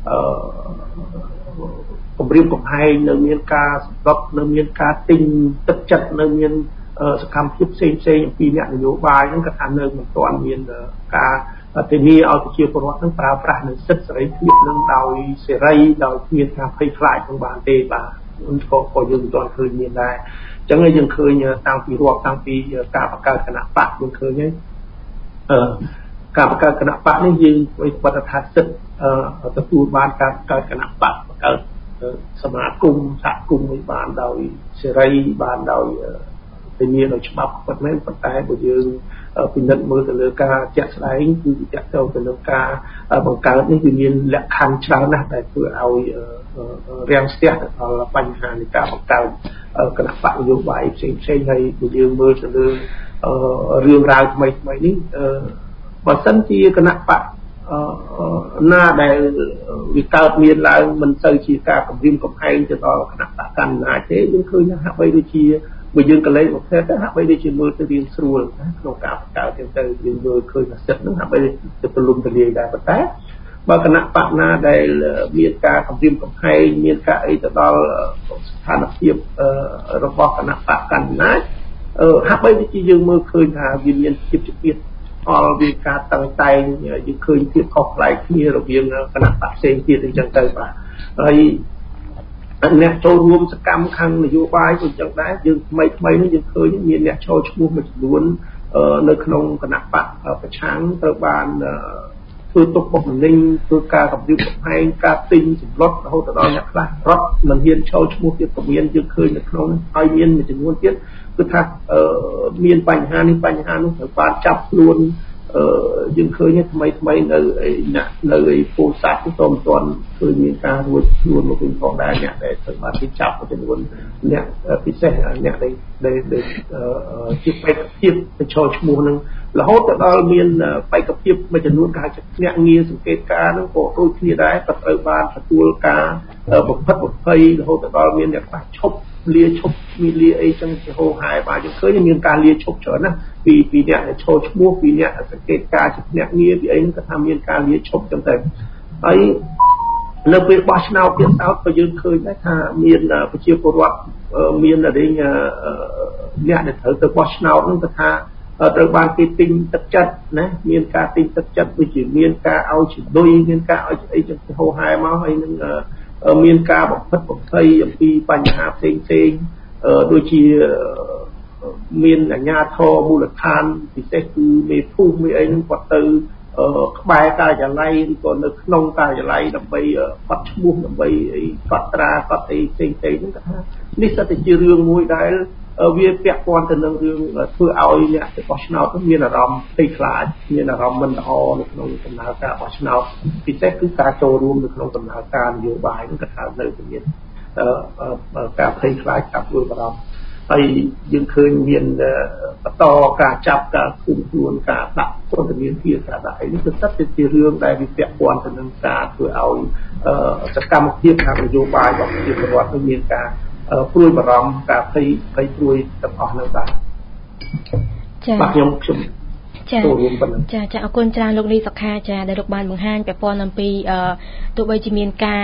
គម្រាមកំហែងនៅមានការសម្បត្តិនៅមានការទិញទឹកចិត្តនៅមានសកម្មភាពផ្សេងអំពីអ្នកនយោបាយហ្នឹងគាត់ថានៅមិនទាន់មានការធានាឲ្យប្រជាពលរដ្ឋនឹងប្រើប្រាស់នៅសិទ្ធិសេរីភាពនឹងដោយសេរីដោយគ្មានការភ័យខ្លាចនឹងបានទេបាទក៏យើងមិនទាន់ឃើញមានដែរអញ្ចឹងយើងឃើញតាំងពីការបង្កើតគណៈបកយើងឃើញហើយការបង្កើតគណៈបកនេះយើងបទថាសិទ្ធិទទួលបានការបង្កើតគណៈបកបង្កើតសមាគមសហគមន៍នេះបានដោយសេរីបានដោយធានាដោយច្បាប់ប៉ុន្តែបើយើងពិនិត្យមើលទៅលើការជាក់ស្ដែងគឺចាក់ទៅនឹងការបង្កើតនេះវាមានលក្ខខណ្ឌច្រើនណាស់ដែលធ្វើឲ្យរាំងស្ទះទៅដល់បញ្ហានៃការបង្កើតគណៈបកនយោបាយផ្សេងហើយបើយើងមើលទៅលើរឿងរ៉ាវថ្មីនេះបើសិនជាគណៈបកណាដែលវាកើតមានឡើងមិនទៅជាការគម្រាមកំហែងទៅដល់គណៈបកកណ្ដាលទេយើងឃើញថាហាក់បីដូចជាបើយើងកលែងមកផ្សេងទៅហាក់បីដូចជាមើលទៅរៀងស្រួលណាក្នុងការបង្កើតទៅយើងមើលឃើញថាសិទ្ធិហ្នឹងហាក់បីទៅទលំទលាយដែរប៉ុន្តែបើគណៈបកណាដែលមានការគម្រាមកំហែងមានការអីទៅដល់ស្ថានភាពរបស់គណៈបកកណ្ដាលហាក់បីដូចជាយើងមើលឃើញថាវាមានភាពជាទៀតអល់វាការតឹងតែងយើងឃើញភាពខុសប្លែកគ្នារវាងគណៈបកផ្សេងទៀតអញ្ចឹងទៅបាទហើយអ្នកចូលរួមសកម្មខាងនយោបាយក៏អញ្ចឹងដែរយើងថ្មីនេះយើងឃើញមានអ្នកចូលឈ្មោះមួយចំនួននៅក្នុងគណៈបកប្រឆាំងត្រូវបានធ្វើទុកបុកម្នេញធ្វើការគំរាមកំហែងការទិញសម្លុតរហូតដល់អ្នកខ្លះរត់មិនហ៊ានចូលឈ្មោះទៀតក៏មានយើងឃើញនៅក្នុងហើយមានមួយចំនួនទៀតគឺថាមានបញ្ហានេះបញ្ហានោះត្រូវបានចាប់ខ្លួនយើងឃើញថ្មីនៅនៅពោធិ៍សាត់ក៏មិនទាន់ឃើញមានការរួចខ្លួនមកវិញផងដែរអ្នកដែលត្រូវបានគេចាប់ចំនួនអ្នកពិសេសអ្នកដែលជាបេក្ខភាពទៅចូលឈ្មោះនឹងរហូតទៅដល់មានបេក្ខភាពមួយចំនួនគេហៅថាភ្នាក់ងារសង្កេតការណ៍នឹងក៏ដូចគ្នាដែរក៏ត្រូវបានទទួលការបំផិតបំភ័យរហូតទៅដល់មានអ្នកខ្លះឈប់លាឈប់មានលាអីចឹងជាហោហាយបាទយើងឃើញមានការលាឈប់ច្រើនណាស់ពីអ្នកដែលចូលឈ្មោះពីអ្នកសង្កេតការណ៍ជាភ្នាក់ងារពីអីហ្នឹងគាត់ថាមានការលាឈប់ចឹងទៅហើយនៅពេលបោះឆ្នោតទៀតទៅក៏យើងឃើញដែរថាមានប្រជាពលរដ្ឋមានអ្នកដែលត្រូវទៅបោះឆ្នោតហ្នឹងគាត់ថាត្រូវបានគេទិញទឹកចិត្តណាមានការទិញទឹកចិត្តដូចជាមានការឲ្យជំនួយមានការឲ្យអីចឹងហោហាយមកហើយនឹងមានការបំផិតបំភ័យអំពីបញ្ហាផ្សេងដូចជាមានអាជ្ញាធរមូលដ្ឋានពិសេសគឺមេភូមិមេអីហ្នឹងគាត់ទៅក្បែរការិយាល័យឬក៏នៅក្នុងការិយាល័យដើម្បីបាត់ឈ្មោះដើម្បីកត់ត្រាកត់អីផ្សេងហ្នឹងគាត់ថានេះសិតតែជារឿងមួយដែលវាពាក់ព័ន្ធទៅនឹងរឿងធ្វើឲ្យអ្នកទៅបោះឆ្នោតមានអារម្មណ៍ភ័យខ្លាចមានអារម្មណ៍មិនល្អនៅក្នុងដំណើរការបោះឆ្នោតពិសេសគឺការចូលរួមនៅក្នុងដំណើរការនយោបាយហ្នឹងក៏ថានៅមានការភ័យខ្លាចការព្រួយបារម្ភហើយយើងឃើញមានបន្តការចាប់ការឃុំខ្លួនការដាក់ពន្ធនាគារការដាក់អីនេះគឺសិតតែជារឿងដែលវាពាក់ព័ន្ធទៅនឹងការធ្វើឲ្យសកម្មភាពខាងនយោបាយរបស់ប្រជាពលរដ្ឋនឹងមានការព្រួយបារម្ភការភ័យព្រួយទាំងអស់ហ្នឹងបាទចា៎បាទខ្ញុំចាអរគុណច្រើនលោកនីសុខាចាដែលលោកបានបង្ហាញពាក់ព័ន្ធអំពីទោះបីជាមានការ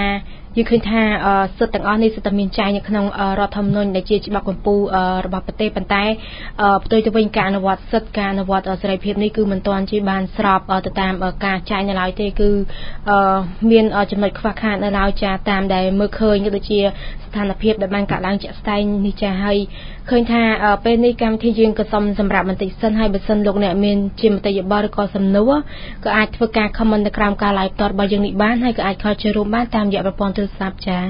យើងឃើញថាសិទ្ធិទាំងអស់នេះសិទ្ធិមានចែងនៅក្នុងរដ្ឋធម្មនុញ្ញដែលជាច្បាប់កម្ពុជារបស់ប្រទេសប៉ុន្តែផ្ទុយទៅវិញការអនុវត្តសិទ្ធិការអនុវត្តសេរីភាពនេះគឺមិនទាន់ជាបានស្របទៅតាមការចែងនៅឡើយទេគឺមានចំណុចខ្វះខាតនៅឡើយចាតាមដែលមើលឃើញក៏ដូចជាស្ថានភាពដែលបានកើតឡើងជាក់ស្ដែងនេះចាហើយឃើញថាពេលនេះកម្មវិធីយើងក៏សូមសម្រាប់បន្តិចសិនហើយបើសិនលោកអ្នកមានជាមតិយោបល់ឬក៏សំណួរក៏អាចធ្វើការ comment នៅក្រោមការ live ផ្ទាល់របស់យើងនេះបានហើយក៏អាចខលចូលរួមបានតាមរយៈប្រព័ន្ធទូរស័ព្ទចា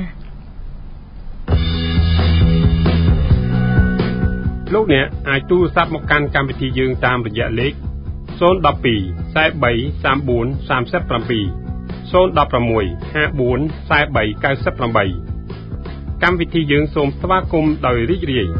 លោកអ្នកអាចទូរស័ព្ទមកកាន់កម្មវិធីយើងតាមរយៈលេខ012 43 34 37 016 54 43 98កម្មវិធីយើងសូមស្វាគមន៍ដោយរីករាយ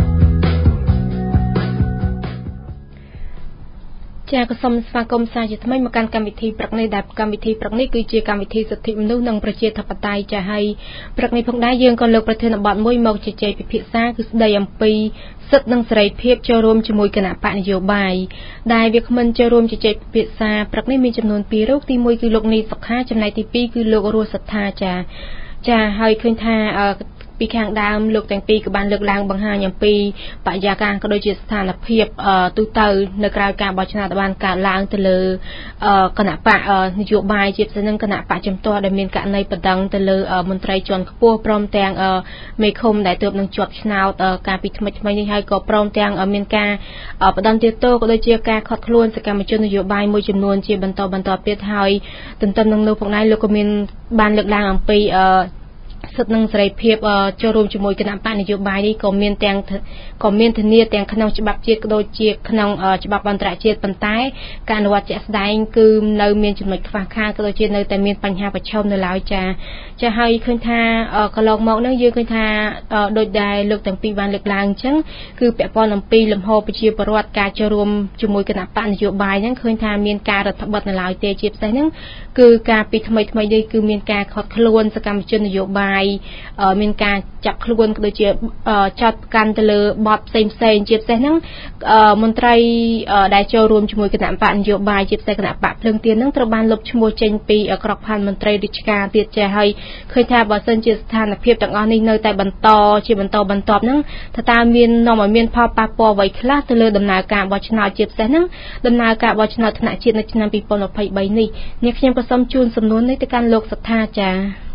ចាក៏សូមស្វាគមន៍សាជាថ្មីមកកាន់កម្មវិធីព្រឹកនេះដែលកម្មវិធីព្រឹកនេះគឺជាកម្មវិធីសិទ្ធិមនុស្សនិងប្រជាធិបតេយ្យចាហើយព្រឹកនេះផងដែរយើងក៏លើកប្រធានបទមួយមកជជែកពិភាក្សាគឺស្ដីអំពីសិទ្ធិនិងសេរីភាពចូលរួមជាមួយគណៈបកនយោបាយដែលវាគ្មិនចូលរួមជជែកពិភាក្សាព្រឹកនេះមានចំនួន2រូបទី1គឺលោកនីសុខាចំណែកទី2គឺលោករស់សទ្ធាចាហើយឃើញថាពីខាងដើមលោកទាំងពីរក៏បានលើកឡើងបង្ហាញអំពីបរិយាកាសក៏ដូចជាស្ថានភាពទូទៅនៅក្រៅការបោះឆ្នោតបានកើតឡើងទៅលើគណៈបកនយោបាយជាពិសេសនឹងគណៈបកជំទាស់ដែលមានករណីបណ្ដឹងទៅលើមន្ត្រីជាន់ខ្ពស់ព្រមទាំងមេឃុំដែលទើបនឹងជាប់ឆ្នោតការពីថ្មីនេះហើយក៏ព្រមទាំងមានការបដិសេធក៏ដូចជាការខាត់ខ្លួនសកម្មជននយោបាយមួយចំនួនជាបន្តទៀតហើយទន្ទឹមនឹងនោះផងដែរលោកក៏មានបានលើកឡើងអំពីសិទ្ធិនិងសេរីភាពចូលរួមជាមួយគណៈបកនយោបាយនេះក៏មានធានាទាំងក្នុងច្បាប់ជាតិក៏ដូចជាក្នុងច្បាប់អន្តរជាតិប៉ុន្តែការអនុវត្តជាក់ស្ដែងគឺនៅមានចំណុចខ្វះខាតក៏ដូចជានៅតែមានបញ្ហាប្រឈមនៅឡើយចាហើយឃើញថាកន្លងមកនឹងយើងឃើញថាដូចដែលលោកទាំងពីរបានលើកឡើងអញ្ចឹងគឺពាក់ព័ន្ធអំពីលំហប្រជាពលរដ្ឋការចូលរួមជាមួយគណៈបកនយោបាយហ្នឹងឃើញថាមានការរដ្ឋបិទនៅឡើយទេជាពិសេសហ្នឹងគឺការពីថ្មីនេះគឺមានការខាត់ខ្លួនសកម្មជននយោបាយមានការចាប់ខ្លួនក៏ដូចជាចាត់កាន់ទៅលើបទផ្សេងជាពិសេសហ្នឹងមន្ត្រីដែលចូលរួមជាមួយគណៈបកនយោបាយជាពិសេសគណៈបកភ្លើងទៀនហ្នឹងត្រូវបានលុបឈ្មោះចេញពីក្របខ័ណ្ឌមន្ត្រីរាជការទៀតចាហើយឃើញថាបើសិនជាស្ថានភាពទាំងអស់នេះនៅតែបន្តបន្ទាប់ហ្នឹងថាតើមាននាំឲ្យមានផលប៉ះពាល់អ្វីខ្លះទៅលើដំណើរការបោះឆ្នោតជាពិសេសហ្នឹងដំណើរការបោះឆ្នោតថ្នាក់ជាតិនៅឆ្នាំ2023នេះនេះខ្ញុំក៏សូមជូនសំណួរនេះទៅកាន់លោកសទ្ធាចា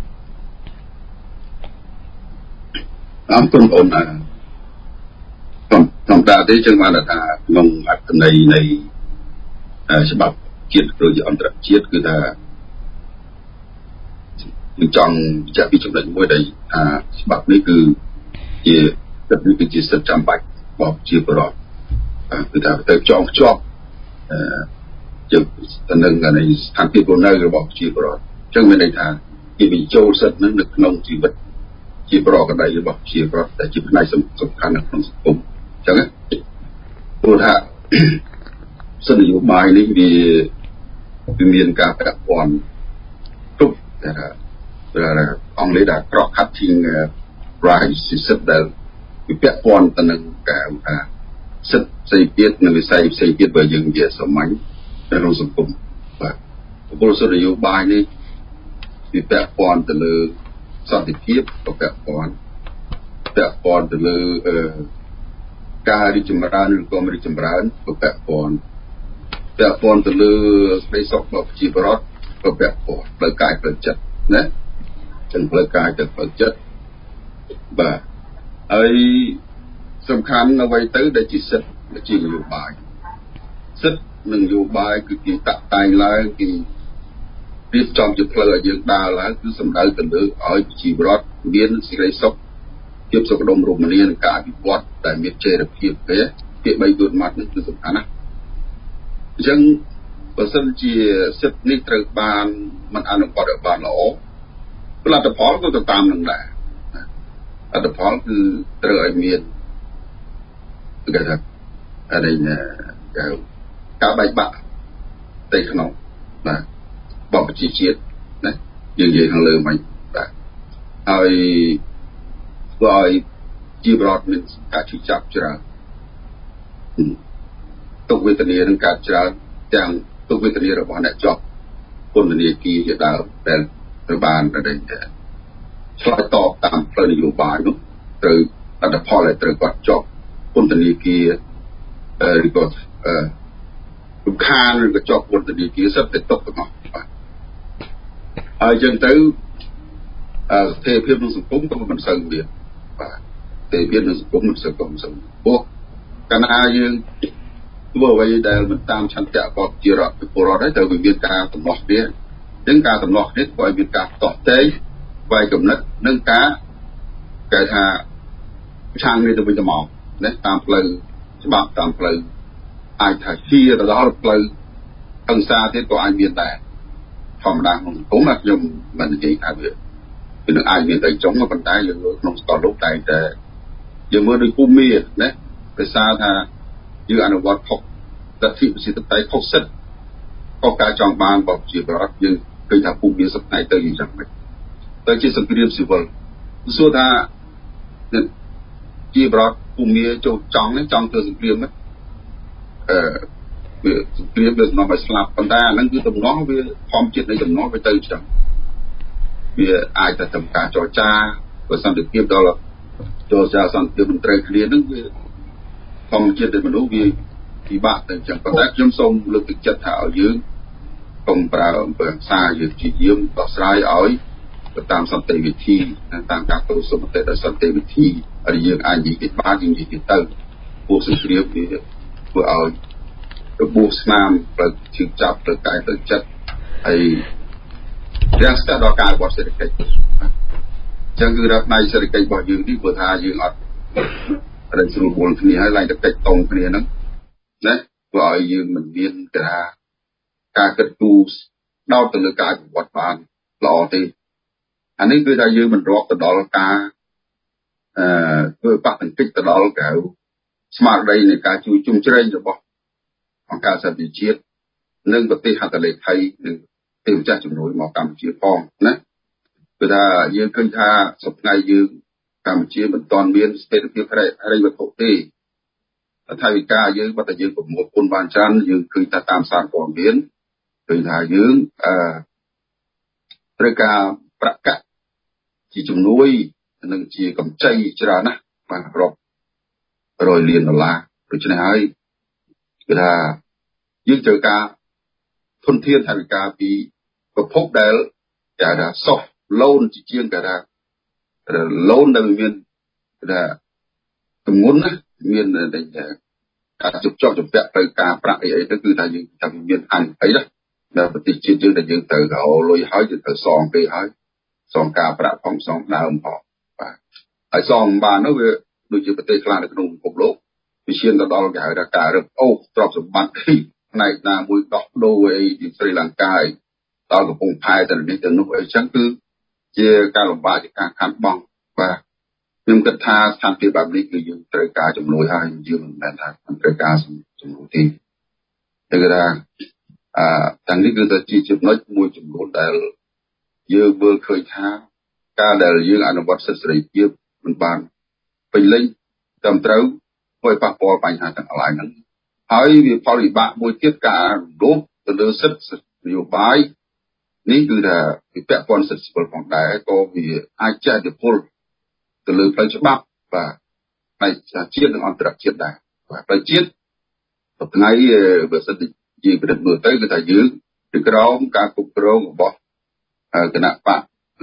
អរគុណបងខ្ញុំតាទេចឹងបានថាក្នុងអត្ថន័យនៃច្បាប់ជាតិឬអន្តរជាតិគឺថាខ្ញុំចង់ចាក់ពីចំណុចមួយដែលថាច្បាប់នេះគឺជាសិទ្ធិនេះគឺជាសិទ្ធិចាំបាច់របស់ជាប្រវត្តិគឺថាទៅចងភ្ជាប់ជើងទៅនឹងស្ថានភាពរស់នៅរបស់ជាប្រវត្តិចឹងមានន័យថាគេបញ្ចូលសិទ្ធិនឹងនៅក្នុងជីវិតជាប្រកបដោយរបស់ជាប្រវត្តិតែជាផ្នែកសំខាន់នៅក្នុងសង្គមចឹងព្រោះថាសិទ្ធិនយោបាយនេះវាមានការពាក់ព័ន្ធគ្រប់តែអង់គ្លេសថា cross cutting rights សិទ្ធិដែលវាពាក់ព័ន្ធទៅនឹងការថាសិទ្ធិផ្សេងទៀតនិងវិស័យផ្សេងទៀតបើយើងនិយាយសាមញ្ញក្នុងសង្គមបាទពលសិទ្ធិនយោបាយនេះវាពាក់ព័ន្ធទៅលើសន្តិភាពក៏ពាក់ព័ន្ធទៅលើការរីកចម្រើនឬក៏មិនរីកចម្រើនក៏ពាក់ព័ន្ធទៅលើស្ដីសុខរបស់ប្រជាពលរដ្ឋក៏ពាក់ព័ន្ធផ្លូវកាយផ្លូវចិត្តណាចឹងផ្លូវកាយទៅផ្លូវចិត្តបាទហើយសំខាន់អ្វីទៅដែលជាសិទ្ធិជានយោបាយសិទ្ធិនិងនយោបាយគឺគេតាក់តែងឡើងគេរៀបចំជាផ្លូវឲ្យយើងដើរឡើងគឺសំដៅទៅលើឲ្យប្រជាពលរដ្ឋមានសេរីសុខភាពសុខដុមរមនានិងការអភិវឌ្ឍដែលមានចីរភាពទេពាក្យ3យួនម៉ាត់នេះគឺសំខាន់ណាស់អញ្ចឹងបើសិនជាសិទ្ធិនេះត្រូវបានមិនអនុវត្តឲ្យបានល្អផលិតផលក៏ទៅតាមនឹងដែរផលិតផលគឺត្រូវឲ្យមានគេថាការបែកបាក់ទៅក្នុងបាទបបប្រជាជាតិណាយើងនិយាយខាងលើមិញបាទហើយធ្វើឲ្យជីវរដ្ឋមានការជឿចាប់ច្រើនទុកវេទនានឹងការច្រើនទាំងទុកវេទនារបស់អ្នកជាប់ពន្ធនាគារជាដើមដែលត្រូវបានឆ្លើយតបតាមផ្លូវនយោបាយនោះត្រូវអត្តផលឲ្យត្រូវគាត់ជាប់ពន្ធនាគារឬក៏រំខានឬក៏ជាប់ពន្ធនាគារសិតតែຕົកទាំងអស់ហើយចឹងទៅស្ថិរភាពក្នុងសង្គមក៏មិនសូវមានបាទស្ថិរភាពក្នុងសង្គមមិនសូវពោះកាលណាយើងធ្វើអ្វីដែលមិនតាមឆន្ទៈរបស់ជារដ្ឋពលរដ្ឋហើយត្រូវមានការតម្លោះគ្នាចឹងការតម្លោះនេះក៏ឲ្យមានការតោះតែងវាយគំនិតនិងការគេថាឆាងនេះទៅវិញទៅមកណាតាមផ្លូវច្បាប់តាមផ្លូវអាចថាជាទៅដល់ផ្លូវហិង្សាទៀតក៏អាចមានដែរធម្មតាក្នុងសង្គមខ្ញុំមិននិយាយថាវានឹងអាចមានតែចុងប៉ុន្តែយើងក្នុងស្កលលោកតែយើងមើលដូចភូមិណាភាសាថាយើងអនុវត្តខុសលទ្ធិប្រជាធិបតេយ្យខុសសិទ្ធិខុសការចង់បានរបស់ប្រជាពលរដ្ឋយើងឃើញថាភូមិសប្តាហ៍ទៅយ៉ាងម៉េចទៅជាសង្គ្រាមស៊ីវិលសួរថាជាបរដ្ឋភូមិចូលចង់ធ្វើសង្គ្រាមវាសង្គ្រាមវានាំឲ្យស្លាប់ប៉ុន្តែអាហ្នឹងគឺដំណោះវាធម្មជាតិនៃដំណោះវាទៅចឹងវាអាចតែធ្វើការចរចាបើសន្តិភាពដល់ចរចាសន្តិភាពមិនត្រូវគ្នាហ្នឹងវាធម្មជាតិនៃមនុស្សវាពិបាកទៅចឹងប៉ុន្តែខ្ញុំសូមលើកទឹកចិត្តថាឲ្យយើងកុំប្រើអំពើហិង្សាយើងព្យាយាមដោះស្រាយឲ្យទៅតាមសន្តិវិធីតាមការគោរពសិទ្ធិដោយសន្តិវិធីហើយយើងអាចនិយាយពីបានយើងនិយាយទៅពួកសង្គ្រាមវាធ្វើឲ្យរបួសស្នាមទៅជឿចាប់ទៅកាយទៅចិត្តហើយទាំងស្ទើរដល់ការវត្តសេដ្ឋកិច្ចចឹងគឺរដ្ឋផ្នែកសេដ្ឋកិច្ចរបស់យើងនេះព្រោះថាយើងអត់រែងស្រួលវល់គ្នាហើយឡើងតែកិច្ចតងគ្នាហ្នឹងណាព្រោះឲ្យយើងមិនមានការគិតគូរដោតទៅលើការប្រវត្តិបានល្អទេអានេះគឺថាយើងមិនរាប់ទៅដល់ការធ្វើបាក់បន្តិចទៅដល់កៅស្មារតីនៃការជួយជុំជ្រែងរបស់អង្គការសហប្រជាជាតិនិងប្រទេសហត្ថលេខីនិងទេវម្ចាស់ជំនួយមកកម្ពុជាផងណាគឺថាយើងឃើញថាសប្តាហ៍យើងកម្ពុជាមិនទាន់មានស្ថិរភាពហិរញ្ញវត្ថុទេថវិកាយើងបើតែយើងប្រមូលពន្ធបានច្រើនយើងឃើញថាតាមសារព័ត៌មានឃើញថាយើងត្រូវការប្រាក់កាក់ជាជំនួយនិងជាកម្ចីច្រើនណាស់បានរាប់100 លានដុល្លារដូច្នេះហើយគឺថាយើងត្រូវការធនធានថវិកាពីប្រភពដែលគេថា soft loan ជាងគេថា loan ដែលមានគេថាទម្ងន់ណាមានការជប់ជាប់ជំពាក់ទៅការប្រាក់អីទៅគឺថាយើងថាមានហានិភ័យណាដល់ប្រទេសជាតិយើងដែលយើងត្រូវរលុយហើយយើងត្រូវសងគេហើយសងការប្រាក់ផងសងដើមផងបាទហើយសងបាននោះវាដូចជាប្រទេសខ្លះនៅក្នុងពិភពលោកវាឈានទៅដល់គេហៅថាការរឹបអូសទ្រព្យសម្បត្តិផ្នែកណាមួយដោះដូរអីទីស្រីលង្កាដល់កំពង់ផែទៅនេះទៅនោះអីចឹងគឺជាការលំបាកជាការខាត់បងបាទខ្ញុំគិតថាស្ថានភាពបែបនេះគឺយើងត្រូវការជំនួយហើយយើងមិនមែនថាត្រូវការជំនួយទេតែគឺថាទាំងនេះគឺទៅជាចំណុចមួយចំនួនដែលយើងមើលឃើញថាការដែលយើងអនុវត្តសិទ្ធិសេរីភាពមិនបានពេញលេញត្រឹមត្រូវធ្វើឲ្យប៉ះពាល់បញ្ហាទាំងអស់ហ្នឹងហើយវាផលវិបាកមួយទៀតការរំលោភទៅលើសិទ្ធិនយោបាយនេះគឺថាវាពាក់ព័ន្ធសិទ្ធិសិវិលផងដែរក៏វាអាចជះឥទ្ធិពលទៅលើផ្លូវច្បាប់បាទផ្នែកជាតិនិងអន្តរជាតិដែរបាទផ្លូវជាតិថ្ងៃបើសិនជាពិនិត្យមើលទៅគឺថាយើងពីក្រោមការគ្រប់គ្រងរបស់គណៈបក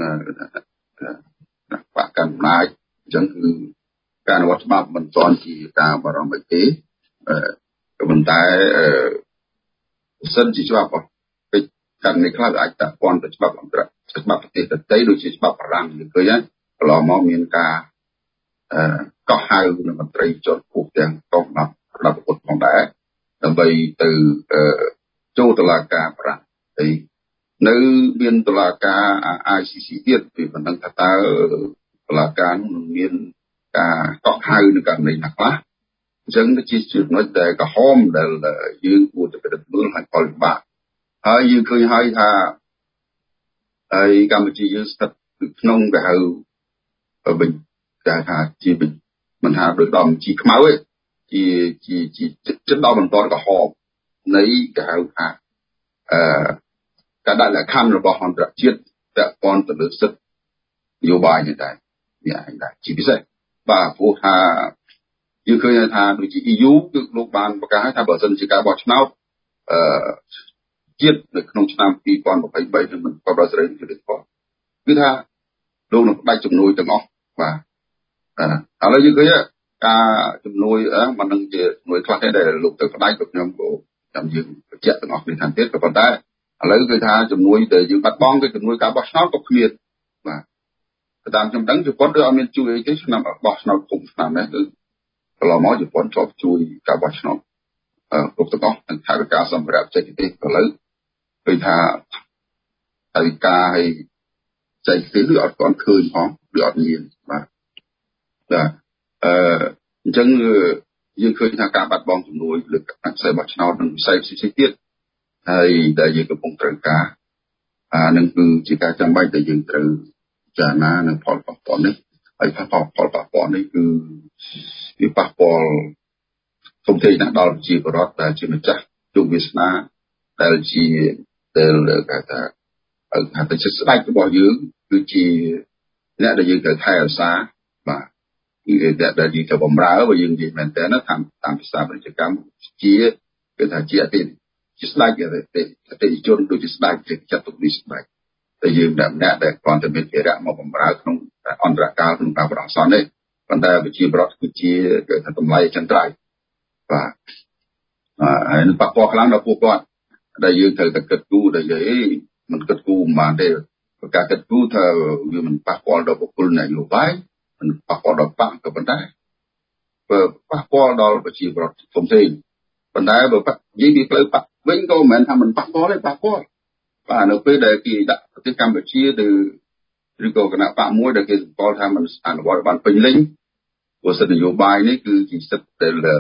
កាន់អំណាចអញ្ចឹងគឺការអនុវត្តច្បាប់មិនទាន់ជាការបារម្ភអីទេក៏ប៉ុន្តែសិនជាច្បាប់ពេចករណីខ្លះអាចតាក់ព័ន្ធទៅច្បាប់អន្តរជាតិច្បាប់ប្រទេសដទៃដូចជាច្បាប់បារាំងយើងឃើញកន្លងមកមានការកោះហៅនឹងមន្ត្រីជាន់ខ្ពស់ទាំងកងដល់ប្រពុតផងដែរដើម្បីទៅចូលតុលាការបារាំងហើយនៅមានតុលាការ ICC ទៀតពីប៉ុណ្ណឹងថាតើតុលាការនោះមានការកោះហៅនៅករណីណាខ្លះអញ្ចឹងជាចំណុចដែលក្រហមដែលយើងគួរតែពិនិត្យមើលឲ្យផលវិបាកហើយយើងឃើញហើយថាហើយកម្ពុជាយើងស្ថិតក្នុងគេហៅវិញគេថាជាមិនថាដូចដល់ជីខ្មៅទេជាចិត្តដល់បន្តក្រហមនៃគេហៅថាការដាក់លក្ខខណ្ឌរបស់អន្តរជាតិពាក់ព័ន្ធទៅលើសិទ្ធិយោបាយនេះដែរវាអាចដែរជាពិសេសបាទព្រោះថាយើងឃើញថាដូចជា EU គឺលោកបានប្រកាសថាបើសិនជាការបោះឆ្នោតជាតិនៅក្នុងឆ្នាំ2023នឹងមិនប្រកបដោយសេរីយុត្តិធម៌គឺថាលោកនឹងផ្ដាច់ជំនួយទាំងអស់បាទឥឡូវយើងឃើញការជំនួយមិននឹងជាជំនួយខ្លះទេដែលលោកទៅផ្ដាច់กับខ្ញុំក៏ចាំយើងបញ្ជាក់ទាំងអស់គ្នាតាមទៀតក៏ប៉ុន្តែឥឡូវគឺថាជំនួយដែលយើងបាត់បង់គឺជំនួយការបោះឆ្នោតក៏គ្មានបាទតាមខ្ញុំដឹងជប៉ុនគឺអត់មានជួយអីទេឆ្នាំបោះឆ្នោតគុំឆ្នាំនេះគឺកន្លងមកជប៉ុនជាប់ជួយការបោះឆ្នោតគ្រប់ទាំងអស់ទាំងថវិកាសម្រាប់បច្ចេកទេសឥឡូវឃើញថាថវិកាហើយបច្ចេកទេសគឺអត់ទាន់ឃើញផងឬអត់មានបាទអញ្ចឹងយើងឃើញថាការបាត់បង់ជំនួយលើកខ្សែបោះឆ្នោតនិងវិស័យផ្សេងៗទៀតហើយដែលយើងកំពុងត្រូវការនឹងគឺជាការចាំបាច់ដែលយើងត្រូវពិចារណានឹងផលប៉ះពាល់នេះហើយផលប៉ះពាល់នេះគឺវាប៉ះពាល់ធំធេងណាស់ដល់ប្រជាពលរដ្ឋដែលជាម្ចាស់ជោគវាសនាដែលជាដែលគេថាទៅស្ដេចរបស់យើងគឺជាអ្នកដែលយើងត្រូវថែរក្សាបាទគឺដែលយើងត្រូវបំរើបើយើងនិយាយមែនតើតាមភាសាពាណិជ្ជកម្មជាគេថាជាអតិជាស្ដេចអតិជនដូចជាស្ដេចជាចាត់ទុកនេះស្ដេចតែយើងដែលម្នាក់ដែលគ្រាន់តែមានភារៈមកបំរើក្នុងអន្តរកាលក្នុងការបដិសន្និប៉ុន្តែប្រជាពលរដ្ឋគឺជាគេថាតម្លៃចន្ទ្រៃបាទហើយនឹងប៉ះពាល់ខ្លាំងដល់ពួកគាត់ដែលយើងត្រូវតែគិតគូរដែលនិយាយមិនគិតគូរមិនបានទេការគិតគូរថាវាមិនប៉ះពាល់ដល់បុគ្គលនយោបាយមិនប៉ះពាល់ដល់បកក៏ប៉ុន្តែប៉ះពាល់ដល់ប្រជាពលរដ្ឋផ្សេងប៉ុន្តែបើនិយាយពីផ្លូវបកវិញក៏មិនមែនថាមិនប៉ះពាល់ទេប៉ះពាល់បាទនៅពេលដែលគេដាក់ប្រទេសកម្ពុជាឬក៏គណៈបកមួយដែលគេសម្គាល់ថាมันអនុវត្តបានពេញលេញព្រោះសិទ្ធិនយោបាយនេះគឺជាសិទ្ធិដែល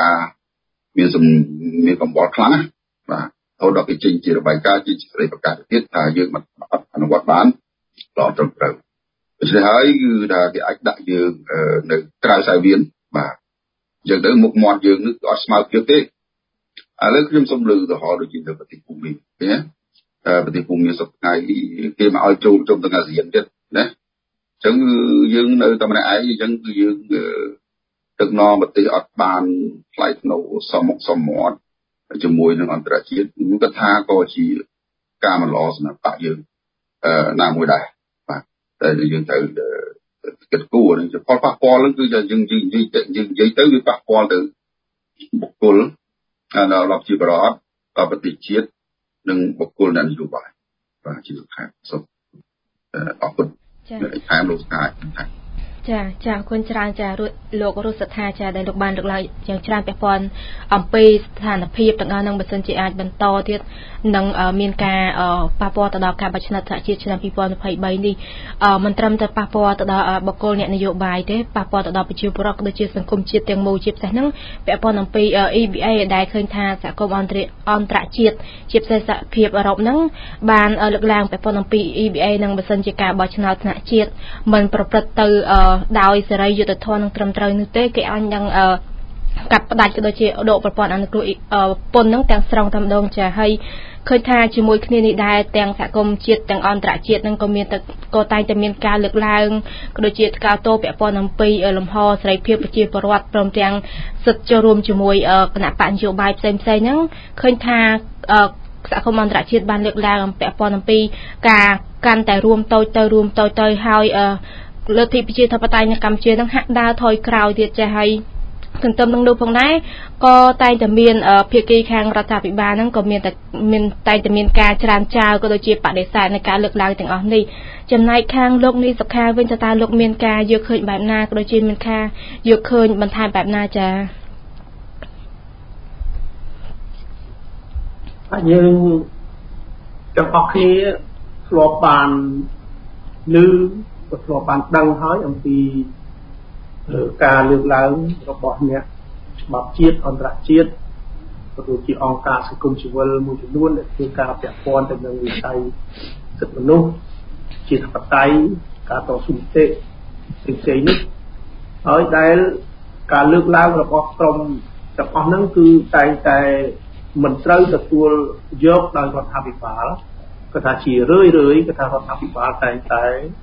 មានកំបល់ខ្លាំងណាស់បាទរហូតដល់គេចេញជារបាយការណ៍ជាសេរីប្រកាសទៀតថាយើងមិនអនុវត្តបានល្អត្រឹមត្រូវដូច្នេះហើយគឺថាគេអាចដាក់យើងនៅក្រៅសាវៀនបាទអញ្ចឹងទៅមុខមាត់យើងនឹងអត់ស្មើភាពទេឥឡូវខ្ញុំសូមលើកឧទាហរណ៍ដូចជានៅប្រទេសភូមាឃើញប្រទេសភូមាសប្តាហ៍គេមកឲ្យចូលទាំងអាស៊ានទៀតណាអញ្ចឹងយើងនៅតែម្នាក់ឯងអញ្ចឹងគឺយើងទឹកណប្រទេសអត់បានផ្លែកនៅសមមុខសមមាត់ជាមួយនឹងអន្តរជាតិគាត់ថាក៏ជាការមិនល្អសម្រាប់បកយើងណាមួយដែរបាទតែយើងត្រូវគិតគូរនឹងផលប៉ះពាល់នឹងគឺយើងនិយាយទៅវាប៉ះពាល់ទៅបុគ្គលដល់ប្រជាពលរដ្ឋដល់ប្រទេសជាតិនិងបុគ្គលនយោបាយបាទជាសំខាន់សូមអរគុណចា៎តាមលោកស្ការចាអរគុណច្រើនចាលោករស់សថាចាដែលលោកបានលើកឡើងយ៉ាងច្រើនពាក់ព័ន្ធអំពីស្ថានភាពទាំងអស់នឹងបើសិនជាអាចបន្តទៀតនឹងមានការប៉ះពាល់ទៅដល់ការបោះឆ្នោតសហជាតិឆ្នាំ2023នេះមិនត្រឹមតែប៉ះពាល់ទៅដល់បុគ្គលអ្នកនយោបាយទេប៉ះពាល់ទៅដល់ប្រជាពលរដ្ឋដូចជាសង្គមជាតិទាំងមូលជាពិសេសហ្នឹងពាក់ព័ន្ធអំពី EBA ដែលឃើញថាសហគមន៍អន្តរជាតិជាពិសេសសហភាពអឺរ៉ុបហ្នឹងបានលើកឡើងពាក់ព័ន្ធអំពី EBA នឹងបើសិនជាការបោះឆ្នោតថ្នាក់ជាតិមិនប្រព្រឹត្តទៅដោយសេរីយុត្តិធម៌នឹងត្រឹមត្រូវនោះទេគេអញនឹងកាត់ផ្ដាច់ក៏ដូចជាដកប្រព័ន្ធអនុគ្រោះពន្ធនឹងទាំងស្រុងតែម្ដងចាហើយឃើញថាជាមួយគ្នានេះដែរទាំងសហគមន៍ជាតិទាំងអន្តរជាតិនឹងក៏មានក៏តែងតែមានការលើកឡើងក៏ដូចជាថ្កោលទោសពាក់ព័ន្ធអំពីលំហសេរីភាពប្រជាពលរដ្ឋព្រមទាំងសិទ្ធិចូលរួមជាមួយគណៈបកនយោបាយផ្សេងៗហ្នឹងឃើញថាសហគមន៍អន្តរជាតិបានលើកឡើងពាក់ព័ន្ធអំពីការកាន់តែរួមតូចទៅហើយលទ្ធិប្រជាធិបតេយ្យនៅកម្ពុជានឹងហាក់ដើរថយក្រោយទៀតចាស់ហើយទន្ទឹមនឹងនោះផងដែរក៏តែងតែមានភាគីខាងរដ្ឋាភិបាលហ្នឹងក៏មានតែងតែមានការច្រានចោលក៏ដូចជាបដិសេធនៃការលើកឡើងទាំងអស់នេះចំណែកខាងលោកនេះសុខាវិញតើលោកមានការយកឃើញបែបណាក៏ដូចជាមានការយកឃើញបន្ថែមបែបណាចាយើងទាំងអស់គ្នាធ្លាប់បានឮក៏ធ្លាប់បានដឹងហើយអំពីការលើកឡើងរបស់អ្នកច្បាប់ជាតិអន្តរជាតិក៏ដូចជាអង្គការសង្គមស៊ីវិលមួយចំនួនដែលធ្វើការពាក់ព័ន្ធទៅនឹងវិស័យសិទ្ធិមនុស្សជាធិបតេយ្យការតស៊ូមតិផ្សេងនេះហើយដែលការលើកឡើងរបស់ក្រុមទាំងអស់ហ្នឹងគឺតែងតែមិនត្រូវទទួលយកដោយរដ្ឋាភិបាលគាត់ថាជារឿយៗគាត់ថារដ្ឋាភិបាលតែងតែ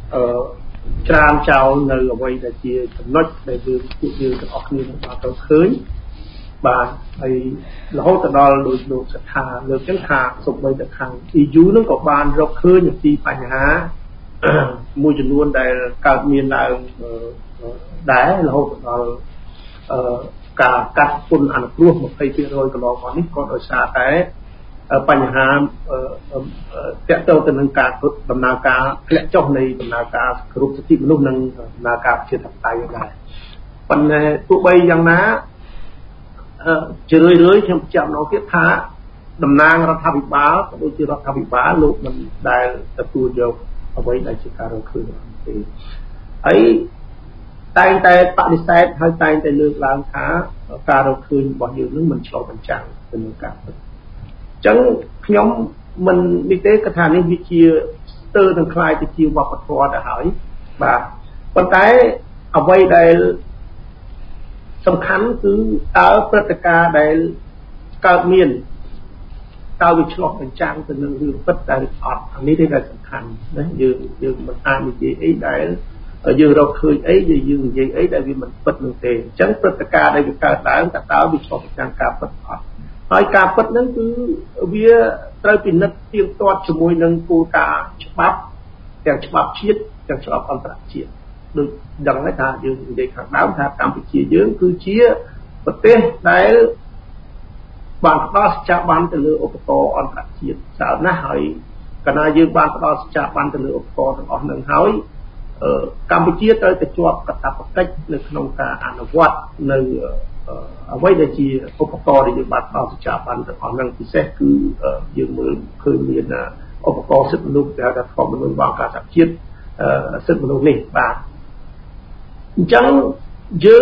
ច្រើនចោលនៅអ្វីដែលជាចំណុចដែលយើងទាំងអស់គ្នាបានទៅឃើញបាទហើយរហូតដល់លោកសថាលើកចឹងថាសូម្បីតែខាង EU នឹងក៏បានរកឃើញអំពីបញ្ហាមួយចំនួនដែលកើតមានឡើងដែររហូតដល់ការកាត់ពន្ធអនុគ្រោះ 20% កន្លងមកនេះក៏ដោយសារតែបញ្ហាតាក់ទងទៅនឹងការដំណើរការធ្លាក់ចុះនៃដំណើរការគ្រប់សិទ្ធិមនុស្សនិងដំណើរការប្រជាធិបតេយ្យដែរប៉ុន្តែទោះបីយ៉ាងណាជារឿយៗខ្ញុំចាំដល់ទៀតថាតំណាងរដ្ឋាភិបាលក៏ដូចជារដ្ឋាភិបាលលោកមិនដែលទទួលយកអ្វីដែលជាការរកឃើញទេហើយតែងតែបដិសេធហើយតែងតែលើកឡើងថាការរកឃើញរបស់យើងនឹងមិនឆ្លុះបញ្ចាំងទៅនឹងការពិតអញ្ចឹងខ្ញុំមិននេះទេគឺថានេះវាជាស្ទើរនឹងខ្លាយទៅជាវប្បធម៌ទៅហើយបាទប៉ុន្តែអ្វីដែលសំខាន់គឺតើព្រឹត្តិការណ៍ដែលកើតមានតើវាឆ្លុះបញ្ចាំងទៅនឹងរឿងពិតដែរឬអត់អានេះទេដែលសំខាន់ណាយើងមិនអាចនិយាយអីដែលយើងរកឃើញអីយើងនិយាយអីដែលវាមិនពិតនោះទេអញ្ចឹងព្រឹត្តិការណ៍ដែលវាកើតឡើងតើវាឆ្លុះបញ្ចាំងការពិតអត់ហើយការពិតហ្នឹងគឺវាត្រូវពិនិត្យទៀងទាត់ជាមួយនឹងគោលការណ៍ច្បាប់ទាំងច្បាប់ជាតិទាំងច្បាប់អន្តរជាតិដូចដឹងហើយថាយើងនិយាយខាងដើមថាកម្ពុជាយើងគឺជាប្រទេសដែលបានផ្ដល់សច្ចាប័នទៅលើឧបករណ៍អន្តរជាតិច្រើនណាស់ហើយកាលណាយើងបានផ្ដល់សច្ចាប័នទៅលើឧបករណ៍ទាំងអស់ហ្នឹងហើយកម្ពុជាត្រូវតែជាប់កាតព្វកិច្ចនៅក្នុងការអនុវត្តនៅអ្វីដែលជាឧបករណ៍ដែលយើងបានផ្ដល់សច្ចាប័នទាំងអស់ហ្នឹងពិសេសគឺយើងមើលឃើញមានឧបករណ៍សិទ្ធិមនុស្សដែលថាធម្មមនុស្សរបស់ការសហជាតិសិទ្ធិមនុស្សនេះបាទអញ្ចឹងយើង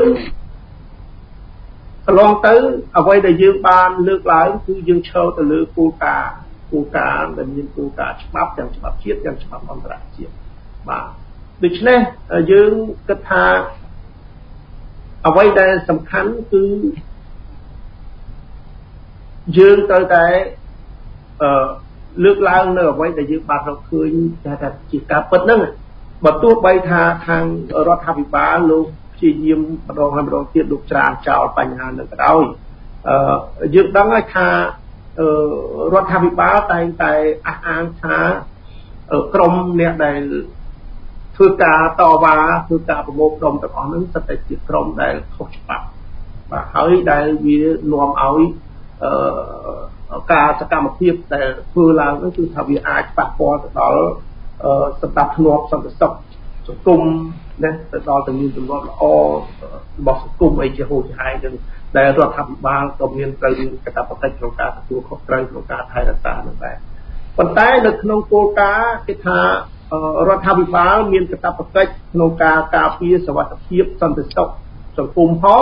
កន្លងទៅអ្វីដែលយើងបានលើកឡើងគឺយើងឈរទៅលើគោលការណ៍ដែលមានគោលការណ៍ច្បាប់ទាំងច្បាប់ជាតិទាំងច្បាប់អន្តរជាតិបាទដូច្នេះយើងគិតថាអ្វីដែលសំខាន់គឺយើងត្រូវតែលើកឡើងនៅអ្វីដែលយើងបានរកឃើញថាជាការពិតហ្នឹងបើទោះបីថាខាងរដ្ឋាភិបាលលោកព្យាយាមម្ដងហើយម្ដងទៀតលោកច្រានចោលបញ្ហានឹងក៏ដោយយើងដឹងហើយថារដ្ឋាភិបាលតែងតែអះអាងថាក្រមអ្នកដែលធ្វើការតវ៉ាធ្វើការប្រមូលផ្ដុំទាំងអស់ហ្នឹងសិតតែជាក្រមដែលខុសច្បាប់បាទហើយដែលវានាំឲ្យការសកម្មភាពដែលធ្វើឡើងហ្នឹងគឺថាវាអាចប៉ះពាល់ទៅដល់សន្តិភាពសន្តិសុខសង្គមណាទៅដល់ទៅមានទម្លាប់ល្អរបស់សង្គមអីជាហូរជាហែងនឹងដែលរដ្ឋាភិបាលក៏មានត្រូវមានកាតព្វកិច្ចក្នុងការទទួលខុសត្រូវក្នុងការថែរក្សានឹងដែរប៉ុន្តែនៅក្នុងគោលការណ៍គេថារដ្ឋាភិបាលមានកាតព្វកិច្ចក្នុងការការពារសុវត្ថិភាពសន្តិសុខសង្គមផង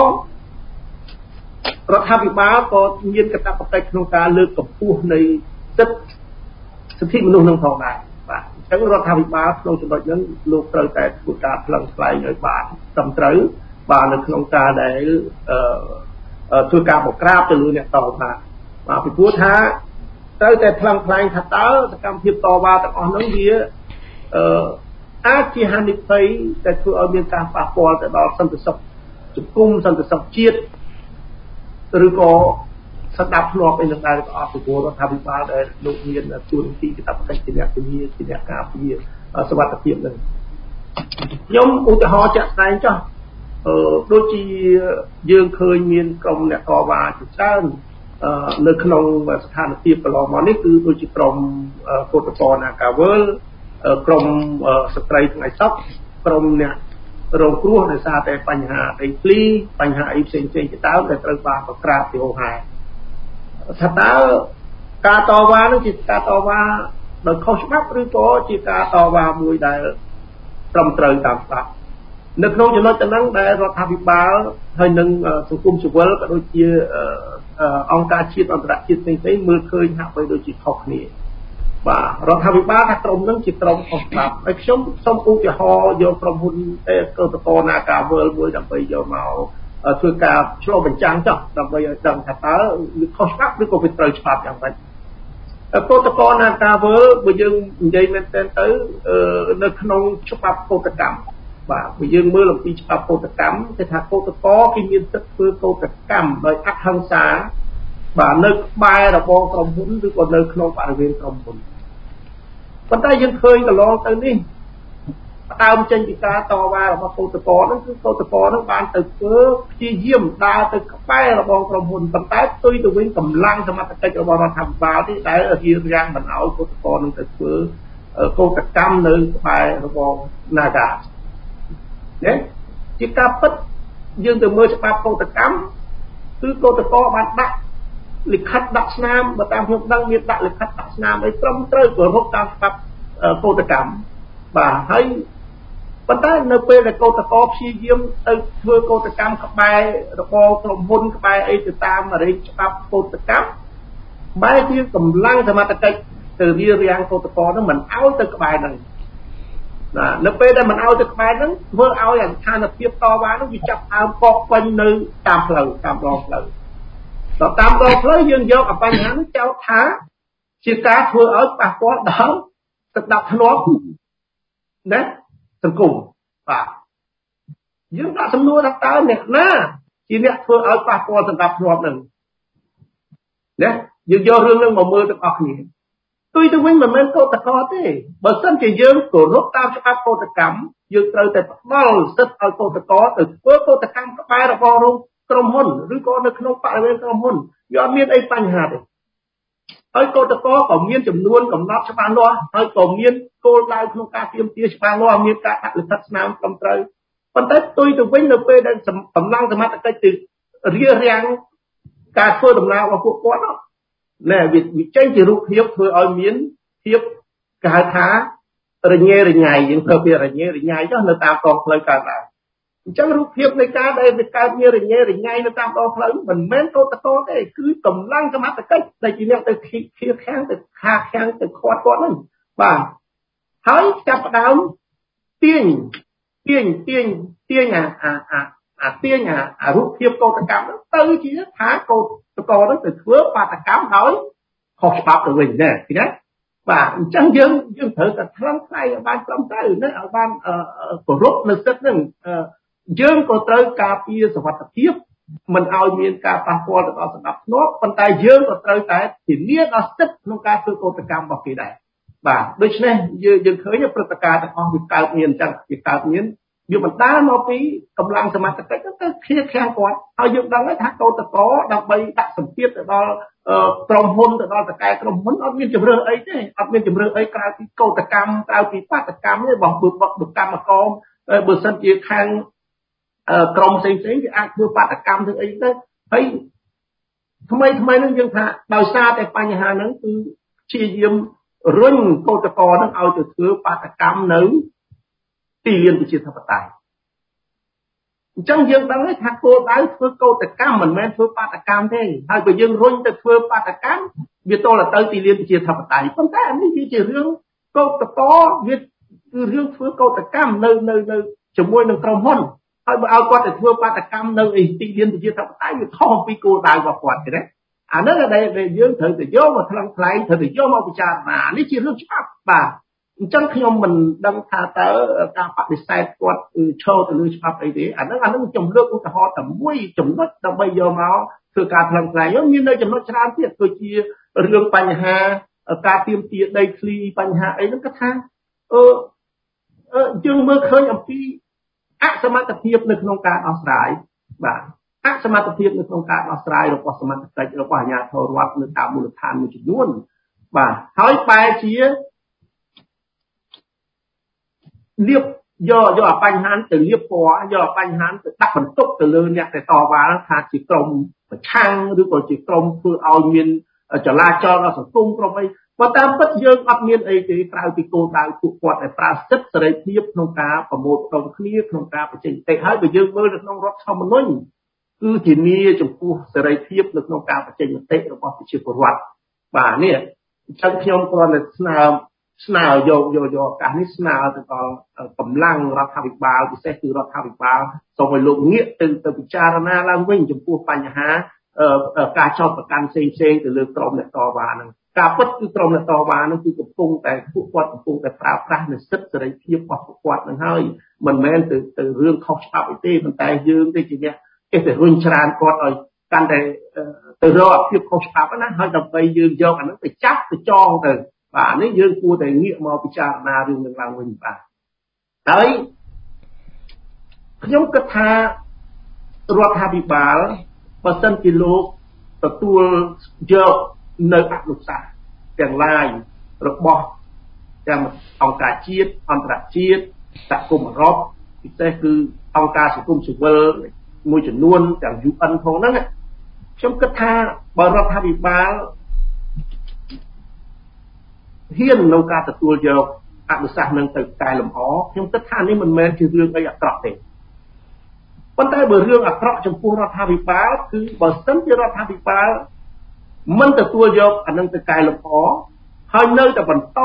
រដ្ឋាភិបាលក៏មានកាតព្វកិច្ចក្នុងការលើកកម្ពស់នៃសិទ្ធិមនុស្សនឹងផងដែរបាទអញ្ចឹងរដ្ឋាភិបាលក្នុងចំណុចហ្នឹងលោកត្រូវតែធ្វើការថ្លឹងថ្លែងឲ្យបានត្រឹមត្រូវបាទនៅក្នុងការដែលធ្វើការបង្ក្រាបទៅលើអ្នកតវ៉ាបាទពីព្រោះថាត្រូវតែថ្លឹងថ្លែងថាតើសកម្មភាពតវ៉ាទាំងអស់ហ្នឹងវាអាចជាហានិភ័យដែលធ្វើឲ្យមានការប៉ះពាល់ទៅដល់សន្តិសុខសង្គមសន្តិសុខជាតិឬក៏សន្តិភាពអីនឹងដែរក៏អត់ពីព្រោះរដ្ឋាភិបាលដែលលោកមានជួនទីកាតព្វកិច្ចជាអ្នកជំនាញជាអ្នកការពារសុវត្ថិភាពនឹងខ្ញុំឧទាហរណ៍ជាក់ស្ដែងចុះដូចជាយើងឃើញមានក្រុមអ្នកតវ៉ាជាច្រើននៅក្នុងស្ថានភាពកន្លងមកនេះគឺដូចជាក្រុមពុទ្ធបណាកាវលក្រុមស្ត្រីថ្ងៃសុខក្រុមអ្នករងគ្រោះដោយសារតែបញ្ហាដីធ្លីបញ្ហាអីផ្សេងៗជាដើមដែលត្រូវបានបង្ក្រាបពីហោហែថាតើការតវ៉ានោះជាការតវ៉ាដោយខុសច្បាប់ឬក៏ជាការតវ៉ាមួយដែលត្រឹមត្រូវតាមច្បាប់នៅក្នុងចំណុចទាំងហ្នឹងដែលរដ្ឋាភិបាលហើយនឹងសង្គមស៊ីវិលក៏ដូចជាអង្គការជាតិអន្តរជាតិផ្សេងៗមើលឃើញហាក់បីដូចជាខុសគ្នាបាទរដ្ឋាភិបាលថាក្រុមហ្នឹងជាក្រុមខុសច្បាប់ហើយខ្ញុំសូមឧទាហរណ៍យកក្រុមហ៊ុនកោតតនាការវើលមួយដើម្បីយកមកធ្វើការឆ្លុះបញ្ចាំងចុះដើម្បីឲ្យដឹងថាតើវាខុសច្បាប់ឬក៏វាត្រូវច្បាប់យ៉ាងម៉េចកោតក្រណាការវើបើយើងនិយាយមែនទែនទៅនៅក្នុងច្បាប់កោតកម្មបាទបើយើងមើលអំពីច្បាប់កោតកម្មគេថាកោតក្រគេមានសិទ្ធិធ្វើកោតកម្មដោយអហិង្សាបាទនៅក្បែររបងក្រុមហ៊ុនឬក៏នៅក្នុងបរិវេណក្រុមហ៊ុនប៉ុន្តែយើងឃើញកន្លងទៅនេះដើមចេញពីការតវ៉ារបស់កោតក្រហ្នឹងគឺកោតក្រហ្នឹងបានទៅធ្វើព្យាយាមដើរទៅក្បែររបងក្រុមហ៊ុនប៉ុន្តែផ្ទុយទៅវិញកម្លាំងសមត្ថកិច្ចរបស់រដ្ឋាភិបាលនេះដែលរៀបរៀងមិនឲ្យកោតក្រនឹងទៅធ្វើកោតកម្មនៅក្បែររបង Naga ណាជាការពិតយើងទៅមើលច្បាប់កោតកម្មគឺកោតក្របានដាក់លិខិតដាក់ស្នាមបើតាមខ្ញុំដឹងមានដាក់លិខិតដាក់ស្នាមឲ្យត្រឹមត្រូវគោរពតាមច្បាប់កោតកម្មបាទហើយប៉ុន្តែនៅពេលដែលកោតក្រព្យាយាមទៅធ្វើកោតកម្មក្បែររបងក្រុមហ៊ុនក្បែរអីទៅតាមរេងច្បាប់កោតកម្មបែរជាកម្លាំងសមត្ថកិច្ចទៅរៀបរៀងកោតក្រហ្នឹងមិនឲ្យទៅក្បែរហ្នឹងណានៅពេលដែលមិនឲ្យទៅក្បែរហ្នឹងធ្វើឲ្យស្ថានភាពតវ៉ាហ្នឹងវាចាប់ដើមកកពេញនៅតាមផ្លូវតាមដងផ្លូវដល់តាមដងផ្លូវយើងយកអបញ្ហានេះចោទថាជាការធ្វើឲ្យប៉ះពាល់ដល់ទឹកដាក់ធ្នាប់ណាសង្គមបាទយើងដាក់សំណួរថាតើអ្នកណាជាអ្នកធ្វើឲ្យប៉ះពាល់សង្គមធ្នាប់នឹងណាយើងយករឿងនឹងមកមើលទាំងអស់គ្នាទុយទៅវិញមិនមែនកោតក្រទេបើសិនជាយើងគោរពតាមច្បាប់កោតកម្មយើងត្រូវតែផ្ដល់សិទ្ធិឲ្យកោតក្រទៅធ្វើកោតកម្មក្បែររបស់ក្រុមហ៊ុនឬក៏នៅក្នុងបរិវេណក្រុមហ៊ុនវាអត់មានអីបញ្ហាទេហើយកោតក្រក៏មានចំនួនកំណត់ច្បាស់លាស់ហើយក៏មានគោលដៅក្នុងការទាមទារច្បាស់លាស់មានការដាក់លិខិតស្នាមត្រឹមត្រូវប៉ុន្តែផ្ទុយទៅវិញនៅពេលដែលកម្លាំងសមត្ថកិច្ចទៅរៀបរៀងការធ្វើដំណើររបស់ពួកគាត់ណែវាចេញជារូបភាពធ្វើឲ្យមានភាពគេហៅថារញ៉េរញ៉ៃយើងធ្វើពីរញ៉េរញ៉ៃចុះនៅតាមកងផ្លូវកើតឡើងអញ្ចឹងរូបភាពនៃការដែលវាកើតមានរញ៉េរញ៉ៃនៅតាមដងផ្លូវមិនមែនកោតក្រទេគឺកម្លាំងសមត្ថកិច្ចដែលជាអ្នកទៅខៀខាំងទៅខាំងទៅខាត់គាត់ហ្នឹងបាទហើយចាប់ផ្ដើមទាញរូបភាពកោតកម្មហ្នឹងទៅជាថាកោតក្រហ្នឹងទៅធ្វើបាតកម្មដោយខុសច្បាប់ទៅវិញណាឃើញទេបាទអញ្ចឹងយើងត្រូវតែថ្លឹងថ្លែងឲ្យបានត្រឹមត្រូវណាឲ្យបានគោរពនៅសិទ្ធិហ្នឹងយើងក៏ត្រូវការពារសុវត្ថិភាពមិនឲ្យមានការប៉ះពាល់ទៅដល់សណ្ដាប់ធ្នាប់ប៉ុន្តែយើងក៏ត្រូវតែធានាដល់សិទ្ធិក្នុងការធ្វើកោតកម្មរបស់គេដែរបាទដូច្នេះយើងឃើញព្រឹត្តិការណ៍ទាំងអស់វាកើតមានអញ្ចឹងវាកើតមានវាបណ្ដាលមកពីកម្លាំងសមត្ថកិច្ចទៅឃ្លាខាំងគាត់ហើយយើងដឹងថាកោតក្រដើម្បីដាក់សម្ពាធទៅដល់ក្រុមហ៊ុនទៅដល់តកែក្រុមហ៊ុនអត់មានជំរឿអីទេអត់មានជំរឿអីក្រៅពីកោតកម្មក្រៅពីបាតកម្មទេរបស់បុគ្គលកម្មករបើសិនជាខាងក្រុមផ្សេងៗគេអាចធ្វើបាតកម្មធ្វើអីទៅហើយថ្មីហ្នឹងយើងថាដោយសារតែបញ្ហាហ្នឹងគឺព្យាយាមរុញកោតក្រហ្នឹងឲ្យទៅធ្វើបាតកម្មនៅទីលានប្រជាធិបតេយ្យអញ្ចឹងយើងដឹងថាគោលដៅធ្វើកោតកម្មមិនមែនធ្វើបាតកម្មទេហើយបើយើងរុញទៅធ្វើបាតកម្មវាតលទៅទីលានប្រជាធិបតេយ្យប៉ុន្តែអានេះវាជារឿងកោតក្រវាគឺរឿងធ្វើកោតកម្មនៅជាមួយនឹងក្រុមហ៊ុនហើយបើឲ្យគាត់ទៅធ្វើបាតកម្មនៅទីលានប្រជាធិបតេយ្យវាខុសពីគោលដៅរបស់គាត់ទេណាអានោះដែលយើងត្រូវទៅយកមកថ្លឹងថ្លែងត្រូវទៅយកមកពិចារណានេះជារឿងច្បាប់បាទអញ្ចឹងខ្ញុំមិនដឹងថាតើការបដិសេធគាត់ឈរទៅលើច្បាប់អីទេអានឹងចំលើកឧទាហរណ៍តែមួយចំណុចដើម្បីយកមកធ្វើការថ្លឹងថ្លែងមាននៅចំណុចច្រើនទៀតដូចជារឿងបញ្ហាការទាមទារដីធ្លីបញ្ហាអីហ្នឹងគាត់ថាយើងមើលឃើញអំពីអសមត្ថភាពនៅក្នុងការដោះស្រាយបាទអសមត្ថភាពនៅក្នុងការដោះស្រាយរបស់សមត្ថកិច្ចរបស់អាជ្ញាធររដ្ឋនៅតាមមូលដ្ឋានមួយចំនួនបាទហើយបែរជាលៀបយកអាបញ្ហាទៅលៀបពណ៌យកអាបញ្ហាទៅដាក់បន្ទុកទៅលើអ្នកដែលតវ៉ាថាជាក្រុមប្រឆាំងឬក៏ជាក្រុមធ្វើឲ្យមានចលាចលដល់សង្គមក្រុមអីបើតាមពិតយើងអត់មានអីទេក្រៅពីគោលដៅពួកគាត់ដែលប្រើសិទ្ធិសេរីភាពក្នុងការប្រមូលផ្តុំគ្នាក្នុងការបញ្ចេញមតិហើយបើយើងមើលនៅក្នុងរដ្ឋធម្មនុញ្ញគឺជានីចំពោះសេរីភាពនៅក្នុងការបញ្ចេញមតិរបស់ប្រជាពលរដ្ឋបាទនេះអញ្ចឹងខ្ញុំគ្រាន់តែស្នើយកឱកាសនេះស្នើទៅដល់កម្លាំងរដ្ឋាភិបាលពិសេសគឺរដ្ឋាភិបាលសូមឲ្យលោកងាកទៅពិចារណាឡើងវិញចំពោះបញ្ហាការចោទប្រកាន់ផ្សេងទៅលើក្រុមអ្នកតវ៉ាហ្នឹងការពិតគឺក្រុមអ្នកតវ៉ានឹងគឺកំពុងតែពួកគាត់កំពុងតែប្រើប្រាស់នូវសិទ្ធិសេរីភាពរបស់ពួកគាត់នឹងហើយមិនមែនទៅរឿងខុសច្បាប់អីទេប៉ុន្តែយើងទៅជាអ្នកគេទៅរុញច្រានគាត់ឲ្យកាន់តែទៅរកអាភាពខុសច្បាប់ណាហើយដើម្បីយើងយកអានោះទៅចាប់ទៅចងទៅបាទនេះយើងគួរតែងាកមកពិចារណារឿងនឹងឡើងវិញបាទហើយខ្ញុំគិតថារដ្ឋាភិបាលបើសិនជាលោកទទួលយកនៅអនុសាសន៍ទាំងឡាយរបស់ទាំងអង្គការជាតិអន្តរជាតិសហគមន៍អឺរ៉ុបពិសេសគឺអង្គការសង្គមស៊ីវិលមួយចំនួនទាំង UN ផងហ្នឹងខ្ញុំគិតថាបើរដ្ឋាភិបាលហ៊ានក្នុងការទទួលយកអនុសាសន៍នឹងទៅកែលម្អខ្ញុំគិតថានេះមិនមែនជារឿងអីអាក្រក់ទេប៉ុន្តែបើរឿងអាក្រក់ចំពោះរដ្ឋាភិបាលគឺបើសិនជារដ្ឋាភិបាលមិនទទួលយកអានឹងទៅកែលម្អហើយនៅតែបន្ត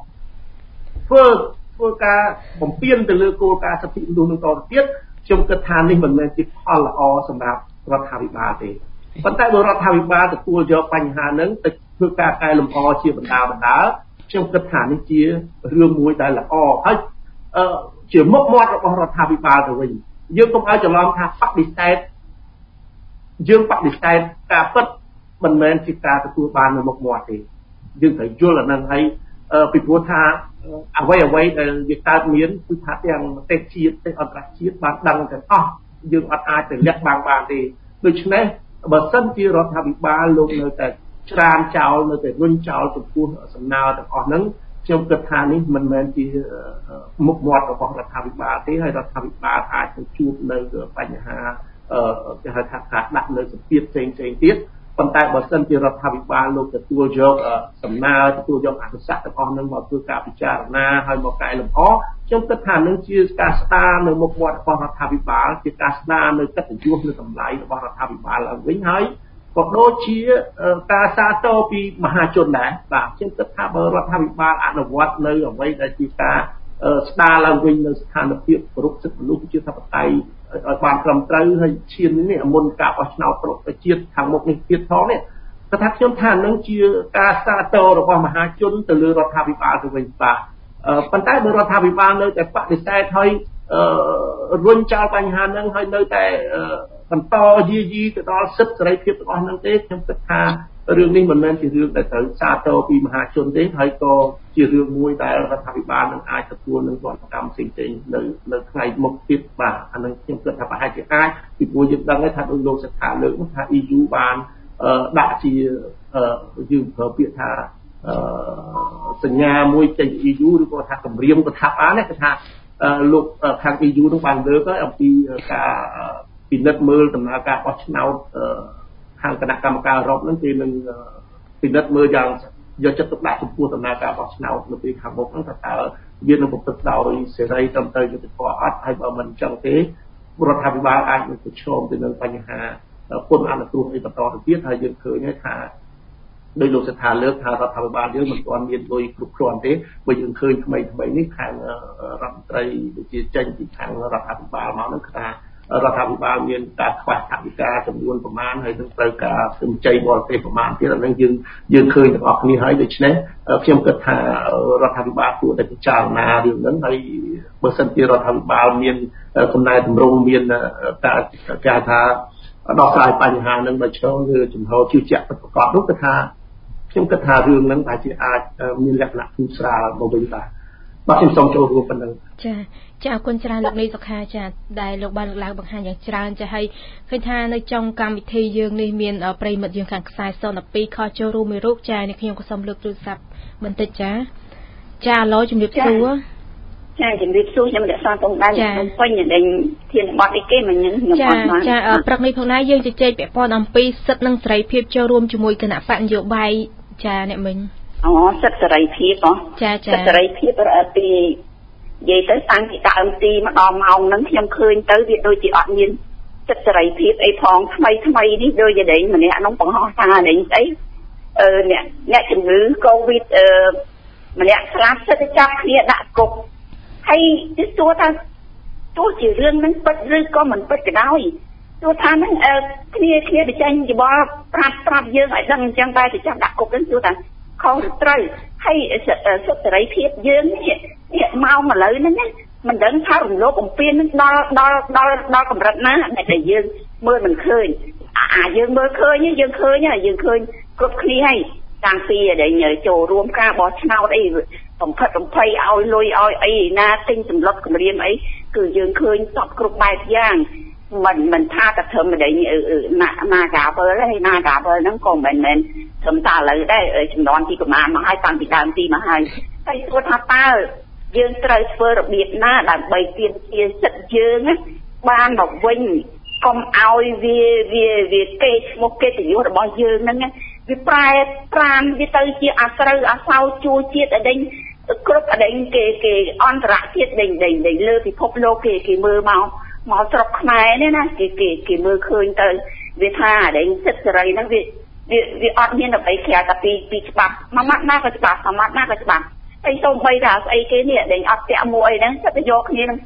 ធ្វើការបំពានទៅលើគោលការណ៍សិទ្ធិមនុស្សនឹងតទៅទៀតខ្ញុំគិតថានេះមិនមែនជាផលល្អសម្រាប់រដ្ឋាភិបាលទេប៉ុន្តែបើរដ្ឋាភិបាលទទួលយកបញ្ហានឹងទៅធ្វើការកែលម្អជាបណ្ដាខ្ញុំគិតថានេះជារឿងមួយដែលល្អហើយជាមុខមាត់របស់រដ្ឋាភិបាលទៅវិញយើងកុំឲ្យច្រឡំថាបដិសេធយើងបដិសេធការពិតមិនមែនជាការទទួលបាននៅមុខមាត់ទេយើងត្រូវយល់អានឹងហើយពីព្រោះថាអ្វីដែលវាកើតមានគឺថាទាំងប្រទេសជាតិទាំងអន្តរជាតិបានដឹងទាំងអស់យើងអត់អាចទៅលាក់បាំងបានទេដូច្នេះបើសិនជារដ្ឋាភិបាលលោកនៅតែច្រានចោលនៅតែរុញចោលចំពោះសំណើទាំងអស់ហ្នឹងខ្ញុំគិតថានេះមិនមែនជាមុខមាត់របស់រដ្ឋាភិបាលទេហើយរដ្ឋាភិបាលអាចទៅជួបនៅបញ្ហាគេហៅថាការដាក់នៅសម្ពាធផ្សេងទៀតប៉ុន្តែបើសិនជារដ្ឋាភិបាលលោកទទួលយកសំណើទទួលយកអនុសាសន៍ទាំងអស់ហ្នឹងមកធ្វើការពិចារណាហើយមកកែលម្អខ្ញុំគិតថានឹងជាការស្ដារនៅមុខមាត់របស់រដ្ឋាភិបាលជាការស្ដារនៅកិត្តិយសនៅតម្លៃរបស់រដ្ឋាភិបាលឡើងវិញហើយក៏ដូចជាការសាទរពីមហាជនដែរបាទខ្ញុំគិតថាបើរដ្ឋាភិបាលអនុវត្តនៅអ្វីដែលជាការស្ដារឡើងវិញនៅស្ថានភាពគោរពសិទ្ធិមនុស្សជាធិបតេយ្យឲ្យបានត្រឹមត្រូវហើយឈាននេះមុនការបោះឆ្នោតប្រជាជាតិខាងមុខនេះទៀតផងនេះគាត់ថាខ្ញុំថានឹងជាការសាទររបស់មហាជនទៅលើរដ្ឋាភិបាលទៅវិញបាទប៉ុន្តែបើរដ្ឋាភិបាលនៅតែបដិសេធហើយរុញចោលបញ្ហាហ្នឹងហើយនៅតែបន្តយាយីទៅដល់សិទ្ធិសេរីភាពរបស់ហ្នឹងទេខ្ញុំគិតថារឿងនេះមិនមែនជារឿងដែលត្រូវសាទរពីមហាជនទេហើយក៏ជារឿងមួយដែលរដ្ឋាភិបាលនឹងអាចទទួលនឹងវត្តកម្មផ្សេងៗនៅថ្ងៃមុខទៀតបាទអានឹងខ្ញុំគិតថាប្រហែលជាអាចពីព្រោះយើងដឹងថាដោយលោកសិដ្ឋាលើកថា EU បានដាក់ជាយើងប្រើពាក្យថាសញ្ញាមួយចេញ EU ឬក៏ថាគម្រាមក៏ថាបានដែរគឺថាលោកខាង EU នឹងបានលើកហើយអំពីការពិនិត្យមើលដំណើរការបោះឆ្នោតខាងគណៈកម្មការអឺរ៉ុបហ្នឹងគេនឹងពិនិត្យមើលយ៉ាងយកចិត្តទុកដាក់ចំពោះដំណើរការបោះឆ្នោតនៅពេលខាងមុខហ្នឹងថាតើវានឹងប្រព្រឹត្តដោយសេរីត្រឹមត្រូវយុត្តិធម៌អត់ហើយបើមិនអញ្ចឹងទេរដ្ឋាភិបាលអាចនឹងប្រឈមទៅនឹងបញ្ហាពន្ធអនុគ្រោះអីបន្តទៅទៀតហើយយើងឃើញថាដោយលោកសិដ្ឋាលើកថារដ្ឋាភិបាលយើងមិនទាន់មានលុយគ្រប់គ្រាន់ទេបើយើងឃើញថ្មីនេះខាងរដ្ឋមន្ត្រីដូចជាចេញពីខាងរដ្ឋាភិបាលមកហ្នឹងថារដ្ឋាភិបាលមានការខ្វះថវិកាចំនួនប្រមាណហើយនឹងត្រូវការកម្ចីបរទេសប្រមាណទៀតអានឹងយើងឃើញទាំងអស់គ្នាហើយដូច្នេះខ្ញុំគិតថារដ្ឋាភិបាលគួរតែពិចារណារឿងហ្នឹងហើយបើសិនជារដ្ឋាភិបាលមានកំណែតម្រង់មានការថាដោះស្រាយបញ្ហាហ្នឹងដោយឆ្លងលើចំហជឿជាក់ពិតប្រាកដនោះគឺថាខ្ញុំគិតថារឿងហ្នឹងតែជាអាចមានលក្ខណៈធូរស្រាលមកវិញបាទខ្ញុំសូមចូលរួមប៉ុណ្ណឹងចាអរគុណច្រើនលោកនីសុខាចាដែលលោកបានលើកឡើងបង្ហាញយ៉ាងច្រើនចាហើយឃើញថានៅtrongកម្មវិធីយើងនេះមានប្រិមិត្តយើងខាងខ្សែ02ខចូលរួមមួយរូបចានេះខ្ញុំក៏សូមលើកទូរស័ព្ទបន្តិចចាឡូជំរាបសួរចាជំរាបសួរខ្ញុំរក្សាតុងដែរខ្ញុំពេញតែធានបត់អីគេមិញខ្ញុំអត់បានចាព្រឹកនេះផងណាយើងជជែកពាក់ព័ន្ធអំពីសិទ្ធិនិងសេរីភាពចូលរួមជាមួយគណៈបកនយោបាយចាអ្នកមិញសិទ្ធិសេរីភាពហ៎ចាសិទ្ធិសេរីភាពពីនិយាយទៅតាំងពីដើមទីមកដល់ម៉ោងហ្នឹងខ្ញុំឃើញទៅវាដូចជាអត់មានសិទ្ធិសេរីភាពអីផងថ្មីនេះដូចជាដេញម្នាក់ហ្នឹងបង្ហោះសារដេញស្អីអ្នកជំងឺកូវីដម្នាក់ខ្លះសិទ្ធិចាប់គ្នាដាក់គុកហើយគឺសួរថាទោះជារឿងហ្នឹងពិតឬក៏មិនពិតក៏ដោយទោះថាហ្នឹងគ្នាបញ្ចេញយោបល់ប្រាប់យើងឲ្យដឹងអញ្ចឹងតែទៅចាប់ដាក់គុកហ្នឹងទោះថាខខុសឬត្រូវហើយសិទ្ធិសេរីភាពយើងនេះមកឥឡូវហ្នឹងមិនដឹងថារំលោភបំពាននឹងដល់កម្រិតណាដែលយើងមើលមិនឃើញយើងមើលឃើញយើងឃើញគ្រប់គ្នាហើយតាំងពីដែលចូលរួមការបោះឆ្នោតអីបំផិតបំភ័យឲ្យលុយឲ្យអីណាទិញសម្លុតគម្រាមអីគឺយើងឃើញសពគ្រប់បែបយ៉ាងមិនថាតែត្រឹមតែណាកាបើហើយណាកាបើហ្នឹងក៏មិនមែនត្រឹមតែឥឡូវដែរចំនួនទីប្រមាណមកហើយតាំងពីដើមទីមកហើយសួរថាតើយើងត្រូវធ្វើរបៀបណាដើម្បីទាមទារសិទ្ធិយើងបានមកវិញកុំឲ្យវាគេឈ្មោះកិត្តិយសរបស់យើងហ្នឹងវាប្រែប្រានវាទៅជាអាស្រូវអាសោជួជាតិអីគ្រប់អីគេអន្តរជាតិដេញលើពិភពលោកគេមើលមកស្រុកខ្មែរនេះណាគេមើលឃើញទៅវាថាអីសិទ្ធិសេរីហ្នឹងវាអត់មានអ្វីក្រៅតែពីច្បាប់មួយម៉ាត់ណាក៏ច្បាប់មួយម៉ាត់ណាក៏ច្បាប់ហើយសូម្បីតែស្អីគេនេះដេញអត់ពាក់មួយអីហ្នឹងសិតតែយកគ្នានឹង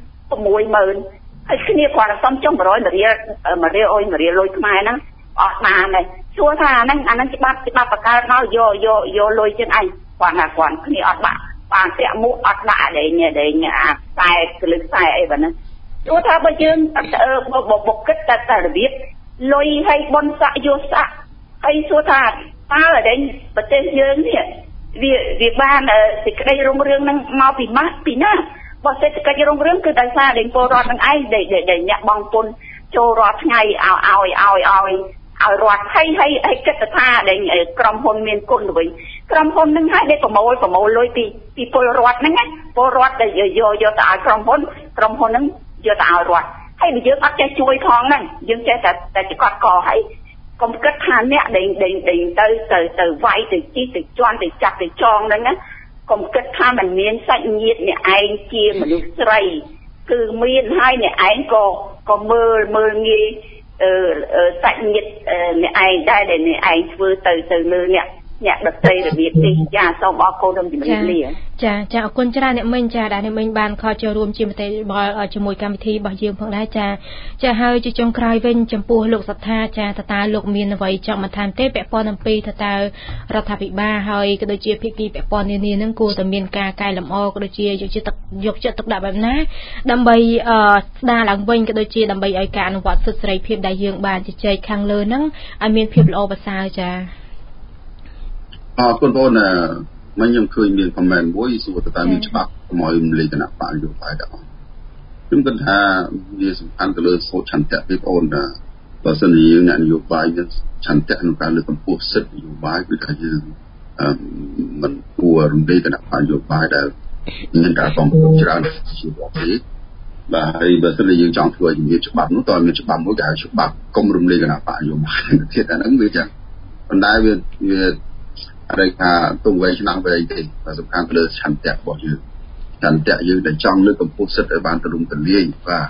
60000 ហើយគ្នាគ្រាន់តែសុំចុះ100រៀលលុយខ្មែរហ្នឹងអត់បានទេសួរថាអាហ្នឹងច្បាប់បកកើតមកយកលុយជាងឯងគ្រាន់គ្នាអត់បាក់បានពាក់មួកអត់ដាក់ដេញអាខ្សែកលឹកខ្សែអីបើហ្នឹងសួរថាបើយើងបុកគិតតែរបៀបលុយឲ្យបនស័កយកស័កហើយសួរថាតើដេញប្រទេសយើងនេះវាបានសេចក្តីរុងរឿងនឹងមកពីណាបើសេដ្ឋកិច្ចរុងរឿងគឺដោយសារដេញពលរដ្ឋនឹងឯងដែលអ្នកបងពុនចូលរាល់ថ្ងៃឲ្យរដ្ឋហើយគិតថាដេញក្រុមហ៊ុនមានគុណទៅវិញក្រុមហ៊ុននឹងហើយដែលប្រមូលលុយពីពលរដ្ឋហ្នឹងពលរដ្ឋដែលយកទៅឲ្យក្រុមហ៊ុនហ្នឹងយកទៅឲ្យរដ្ឋហើយបើយើងអត់ចេះជួយផងហ្នឹងយើងចេះតែកត់កហើយកុំគិតថាអ្នកដេញទៅវាយទៅជីទៅជន់ទៅចាប់ទៅចងហ្នឹងណាកុំគិតថាมันមានសាច់ញាតិអ្នកឯងជាមនុស្សស្រីគឺមានហើយអ្នកឯងក៏មើលងាយសាច់ញាតិអ្នកឯងដែរដែលអ្នកឯងធ្វើទៅលើអ្នកដតីរបៀបនេះចាសូមអរគុណដល់ជំរាបលាចាអរគុណច្រើនអ្នកមិញចាដែលអ្នកមិញបានខលចូលរួមជាមតិជាមួយកម្មវិធីរបស់យើងផងដែរចាហើយជាចុងក្រោយវិញចំពោះលោកសថាចាតើលោកមានអ្វីចង់បន្ថែមទេពាក់ព័ន្ធអំពីតើរដ្ឋាភិបាលហើយក៏ដូចជាភាគីពាក់ព័ន្ធនានានឹងគួរតែមានការកែលម្អក៏ដូចជាយកចិត្តទុកដាក់បែបណាដើម្បីស្ដារឡើងវិញក៏ដូចជាដើម្បីឲ្យការអនុវត្តសិទ្ធិសេរីភាពដែលយើងបានជជែកខាងលើហ្នឹងឲ្យមានភាពល្អប្រសើរចាបងប្អូនមិនខ្ញុំឃើញមាន comment មួយសួរតើមានច្បាប់កុំឲ្យរំលាយគណៈបកនយោបាយដែរខ្ញុំគិតថាវាសំខាន់ទៅលើសូត្រឆន្ទៈបងប្អូនបើសិនជាយើងអ្នកនយោបាយមានឆន្ទៈក្នុងការលើកកម្ពស់សិទ្ធិនយោបាយគឺថាយើងមិនគួររំលាយគណៈបកនយោបាយដែលមានការកំពុងច្រើនជាបកទេបាទហើយបើសិនជាយើងចង់ធ្វើឲ្យមានច្បាប់នោះតើមានច្បាប់មួយគេហៅច្បាប់កុំរំលាយគណៈបកនយោបាយទៀតអាហ្នឹងវាចឹងប៉ុន្តែវាอะไรថាទុំវែងឆ្នាំវែងទេសំខាន់ទៅលើឆន្ទៈរបស់យើងឆន្ទៈយើងដែលចង់លើកកម្ពស់សិទ្ធិឲ្យបានទូលំទូលាយ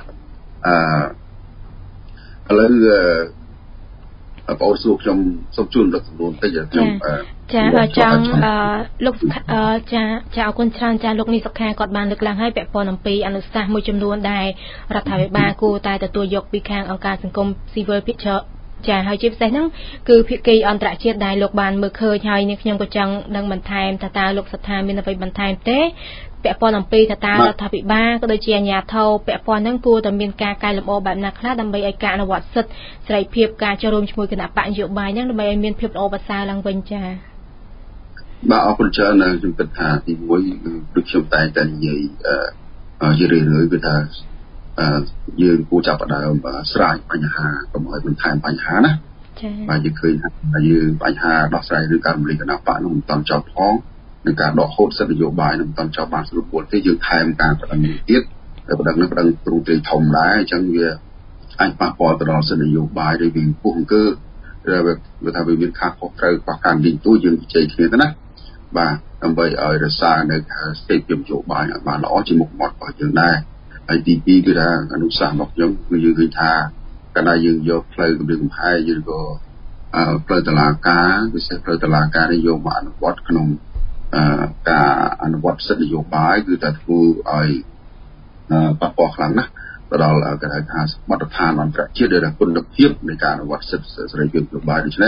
បាទឥឡូវបងអូនសួរខ្ញុំសូមជូនលោកសំណួរបន្តិចខ្ញុំចាចង់លោកចាអរគុណច្រើនចាលោកនេះសុខាគាត់បានលើកឡើងឲ្យពាក់ព័ន្ធអំពីអនុសាសន៍មួយចំនួនដែលរដ្ឋាភិបាលគួរតែទទួលយកពីខាងអង្គការសង្គមស៊ីវិលភាគច្រើនចាហើយជាពិសេសហ្នឹងគឺភាគីអន្តរជាតិដែលលោកបានមើលឃើញហើយនេះខ្ញុំក៏ចង់នឹងបន្ថែមតើលោកសថាមានអ្វីបន្ថែមទេពាក់ព័ន្ធអំពីតើរដ្ឋាភិបាលក៏ដូចជាអាជ្ញាធរពាក់ព័ន្ធហ្នឹងគួរតែមានការកែលម្អបែបណាខ្លះដើម្បីឲ្យការអនុវត្តសិទ្ធិសេរីភាពការចូលរួមជាមួយគណៈបកនយោបាយហ្នឹងដើម្បីឲ្យមានភាពល្អប្រសើរឡើងវិញចាបាទអរគុណច្រើនខ្ញុំគិតថាទីមួយដូចខ្ញុំតែនិយាយជារឿយៗគឺថាយើងគួរចាប់ផ្ដើមស្រាយបញ្ហាកុំឲ្យបន្ថែមបញ្ហាណាចា៎បាទយើងឃើញថាយើងបញ្ហាដោះស្រាយឬការរំលាយគណៈបកនោះមិនតាន់ចប់ផងនឹងការដកហូតសិទ្ធិនយោបាយនឹងមិនតាន់ចប់បានស្រួលពលទេយើងថែមការប្តឹងទៀតតែប្តឹងនឹងប្តឹងទ្រង់ទ្រាយធំដែរអញ្ចឹងវាអាចប៉ះពាល់ទៅដល់សិទ្ធិនយោបាយឬវិញពុះអង្គើវាថាវាមានការខុសត្រូវខ្វះការនិយាយទូយើងជជែកគ្នាទៅណាបាទដើម្បីឲ្យរក្សានៅស្ថិរភាពនយោបាយឲ្យបានល្អជាមុខមាត់របស់យើងដែរហើយទី2គឺថាអនុសាសន៍របស់ខ្ញុំគឺយើងឃើញថាកាលណាយើងយកផ្លូវគម្រាមកំហែងយើងក៏ផ្លូវតុលាការពិសេសផ្លូវតុលាការនេះយកមកអនុវត្តក្នុងការអនុវត្តសិទ្ធិនយោបាយគឺតែធ្វើឲ្យប៉ះពាល់ខ្លាំងណាស់ទៅដល់គេហៅថាសមត្ថភាពអន្តរជាតិឬគុណភាពនៃការអនុវត្តសិទ្ធិសេរីភាពនយោបាយដូច្នេះ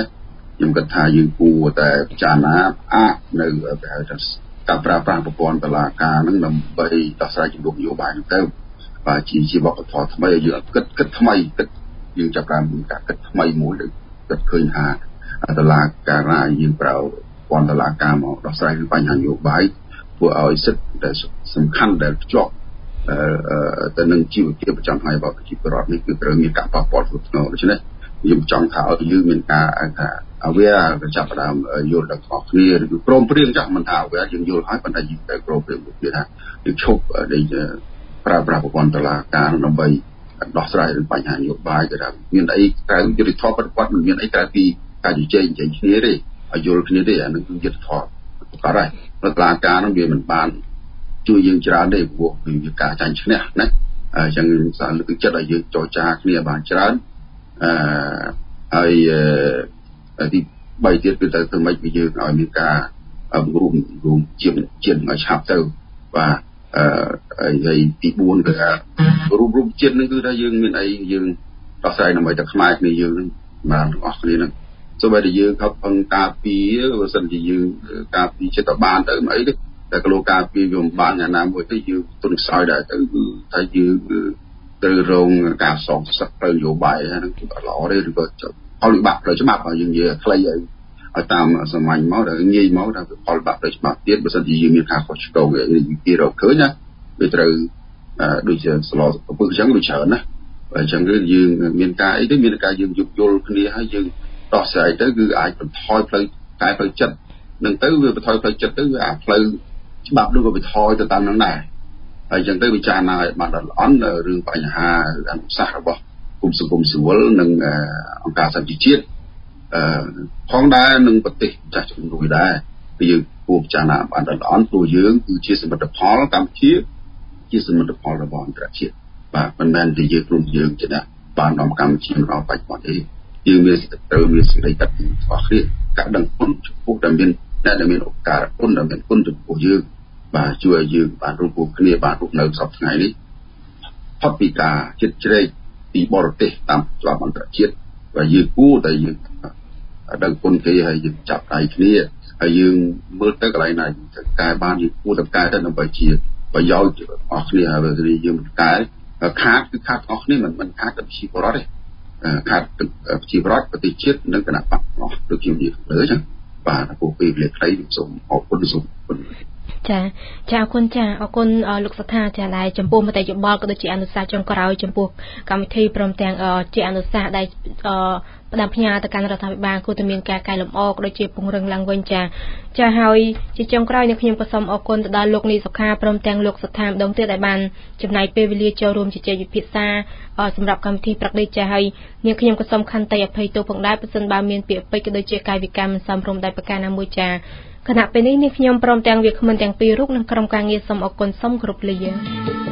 ខ្ញុំគិតថាយើងគួរតែពិចារណាអាចនៅគេហៅថាការប្រើប្រាស់ប្រព័ន្ធតុលាការហ្នឹងដើម្បីដោះស្រាយជំនួបនយោបាយហ្នឹងទៅបាទជាវប្បធម៌ថ្មីឲ្យយើងគិតថ្មីគិតយើងចាប់ផ្ដើមការគិតថ្មីមួយដែលគិតឃើញថាតុលាការណាយើងប្រើប្រព័ន្ធតុលាការមកដោះស្រាយបញ្ហានយោបាយធ្វើឲ្យសិទ្ធិដែលសំខាន់ដែលភ្ជាប់ទៅនឹងជីវភាពប្រចាំថ្ងៃរបស់ប្រជាពលរដ្ឋនេះគឺត្រូវមានការប៉ះពាល់ធ្ងន់ធ្ងរដូច្នេះខ្ញុំចង់ថាឲ្យយើងមានការថាអ្វីចាប់ផ្ដើមយល់ដល់ទាំងគ្នាឬព្រមព្រៀងចាស់មិនថាអ្វីយើងយល់ហើយប៉ុន្តែយើងត្រូវព្រមព្រៀងមួយទៀតថាយើងឈប់ដែលប្រើប្រាស់ប្រព័ន្ធតុលាការដើម្បីដោះស្រាយរឿងបញ្ហានយោបាយក៏ថាមានអីក្រៅយុត្តិធម៌ប្រកបមិនមានអីក្រៅពីការជជែកគ្នាទេឲ្យយល់គ្នាទេអានឹងគឺយុត្តិធម៌ប្រកបហើយតុលាការនឹងវាមិនបានជួយយើងច្រើនទេព្រោះវាការចាញ់ឈ្នះណាអញ្ចឹងសារលើកទឹកចិត្តឲ្យយើងចរចាគ្នាបានច្រើនហើយទី3ទៀតគឺទៅធ្វើម៉េចវាយើងឲ្យមានការរួមជាតិឲ្យឆាប់ទៅបាទហើយទី4គឺថារួមជាតិនឹងគឺថាយើងមានអីយើងដោះស្រាយដើម្បីតែខ្មែរគ្នាយើងនឹងបានទាំងអស់គ្នានឹងសូម្បីតែយើងខំបង្ការពីបើសិនជាយើងការពីចិត្តបានទៅអីទេតែគោលការពីវាមិនបានយ៉ាងណាមួយទៅយើងទុនខ្សោយដែរទៅគឺថាយើងត្រូវរងការសងសឹកទៅនយោបាយហ្នឹងគឺអត់ល្អទេឬក៏ផលវិបាកផ្លូវច្បាប់យើងនិយាយខ្លីឲ្យតាមសាមញ្ញមកដល់ងាយមកដល់ផលវិបាកផ្លូវច្បាប់ទៀតបើសិនជាយើងមានការខុសឆ្គងវារកឃើញណាវាត្រូវដូចជាស្លោប្រពើអញ្ចឹងវាច្រើនណាអញ្ចឹងគឺយើងមានការអីទេមានការយើងយោគយល់គ្នាហើយយើងដោះស្រាយទៅគឺអាចបន្ថយផ្លូវកាយផ្លូវចិត្តនឹងទៅវាបន្ថយផ្លូវចិត្តទៅវាអាផ្លូវច្បាប់នោះក៏បន្ថយទៅតាមនឹងដែរហើយអញ្ចឹងទៅវិចារណាឲ្យបានល្អិតល្អន់រឿងបញ្ហាអនុសាសន៍របស់គុំសង្គមស៊ីវិលនិងអង្គការសហជីវជាតិផងដែរនឹងប្រទេសចាស់ជំនួយដែរគឺយើងគួរពិចារណាបានល្អិតល្អន់ព្រោះយើងគឺជាសមិទ្ធផលកម្ពុជាជាសមិទ្ធផលរបស់អន្តរជាតិបាទមិនមែនតែយើងខ្លួនយើងទេណាបានដល់កម្ពុជាដល់បច្ចុប្បន្នទេយើងមានត្រូវមានសេចក្តីកាត់របស់គ្នាការដឹងគុណចំពោះដែលមានអ្នកដែលមានឱកាសគុណដែលមានគុណចំពោះយើងបាទជួយឲ្យយើងបានរួមពួកគ្នាបានរស់នៅសពថ្ងៃនេះផុតពីការជិតជ្រែកពីបរទេសតាមច្បាប់អន្តរជាតិvàយើងគួរតែយើងដឹងគុណគេហើយយើងចាប់ដៃគ្នាហើយយើងមើលទៅកន្លែងណាកែបានយើងគួរតែកែទៅដើម្បីជាប្រយោជន៍អស់គ្នាហើយយើងមិនកែខាតគឺខាតអស់គ្នាមិនខាតតែប្រជាពលរដ្ឋទេខាតប្រជាពលរដ្ឋប្រទេសជាតិនិងគណៈបកអស់ដូចខ្ញុំនិយាយលើចឹងបាទពួកពេលវេលាខ្លីសូមអរគុណសូមអរគុណចាអរគុណលោកសថាចាដែរចំពោះមតិយោបល់ក៏ដូចជាអនុសាសន៍ចុងក្រោយចំពោះកម្មវិធីព្រមទាំងជាអនុសាសន៍ដែលផ្ដាំផ្ញើទៅកាន់រដ្ឋាភិបាលគួរតែមានការកែលម្អក៏ដូចជាពង្រឹងឡើងវិញចាហើយជាចុងក្រោយនេះខ្ញុំក៏សូមអរគុណទៅដល់លោកនីសុខាព្រមទាំងលោកសថាម្ដងទៀតដែលបានចំណាយពេលវេលាចូលរួមជជែកវិភាសាសម្រាប់កម្មវិធីព្រឹកនេះចាហើយនាងខ្ញុំក៏សូមខន្តីអភ័យទោសផងដែរបើសិនបើមានពាក្យពេចន៍ក៏ដូចជាកាយវិការមិនសមរម្យដោយប្រការណាមួយចាគណៈពេលនេះខ្ញុំព្រមទាំងវាគ្មិនទាំងពីររូបនិងក្រុមការងារសូមអរគុណសូមគោរពលា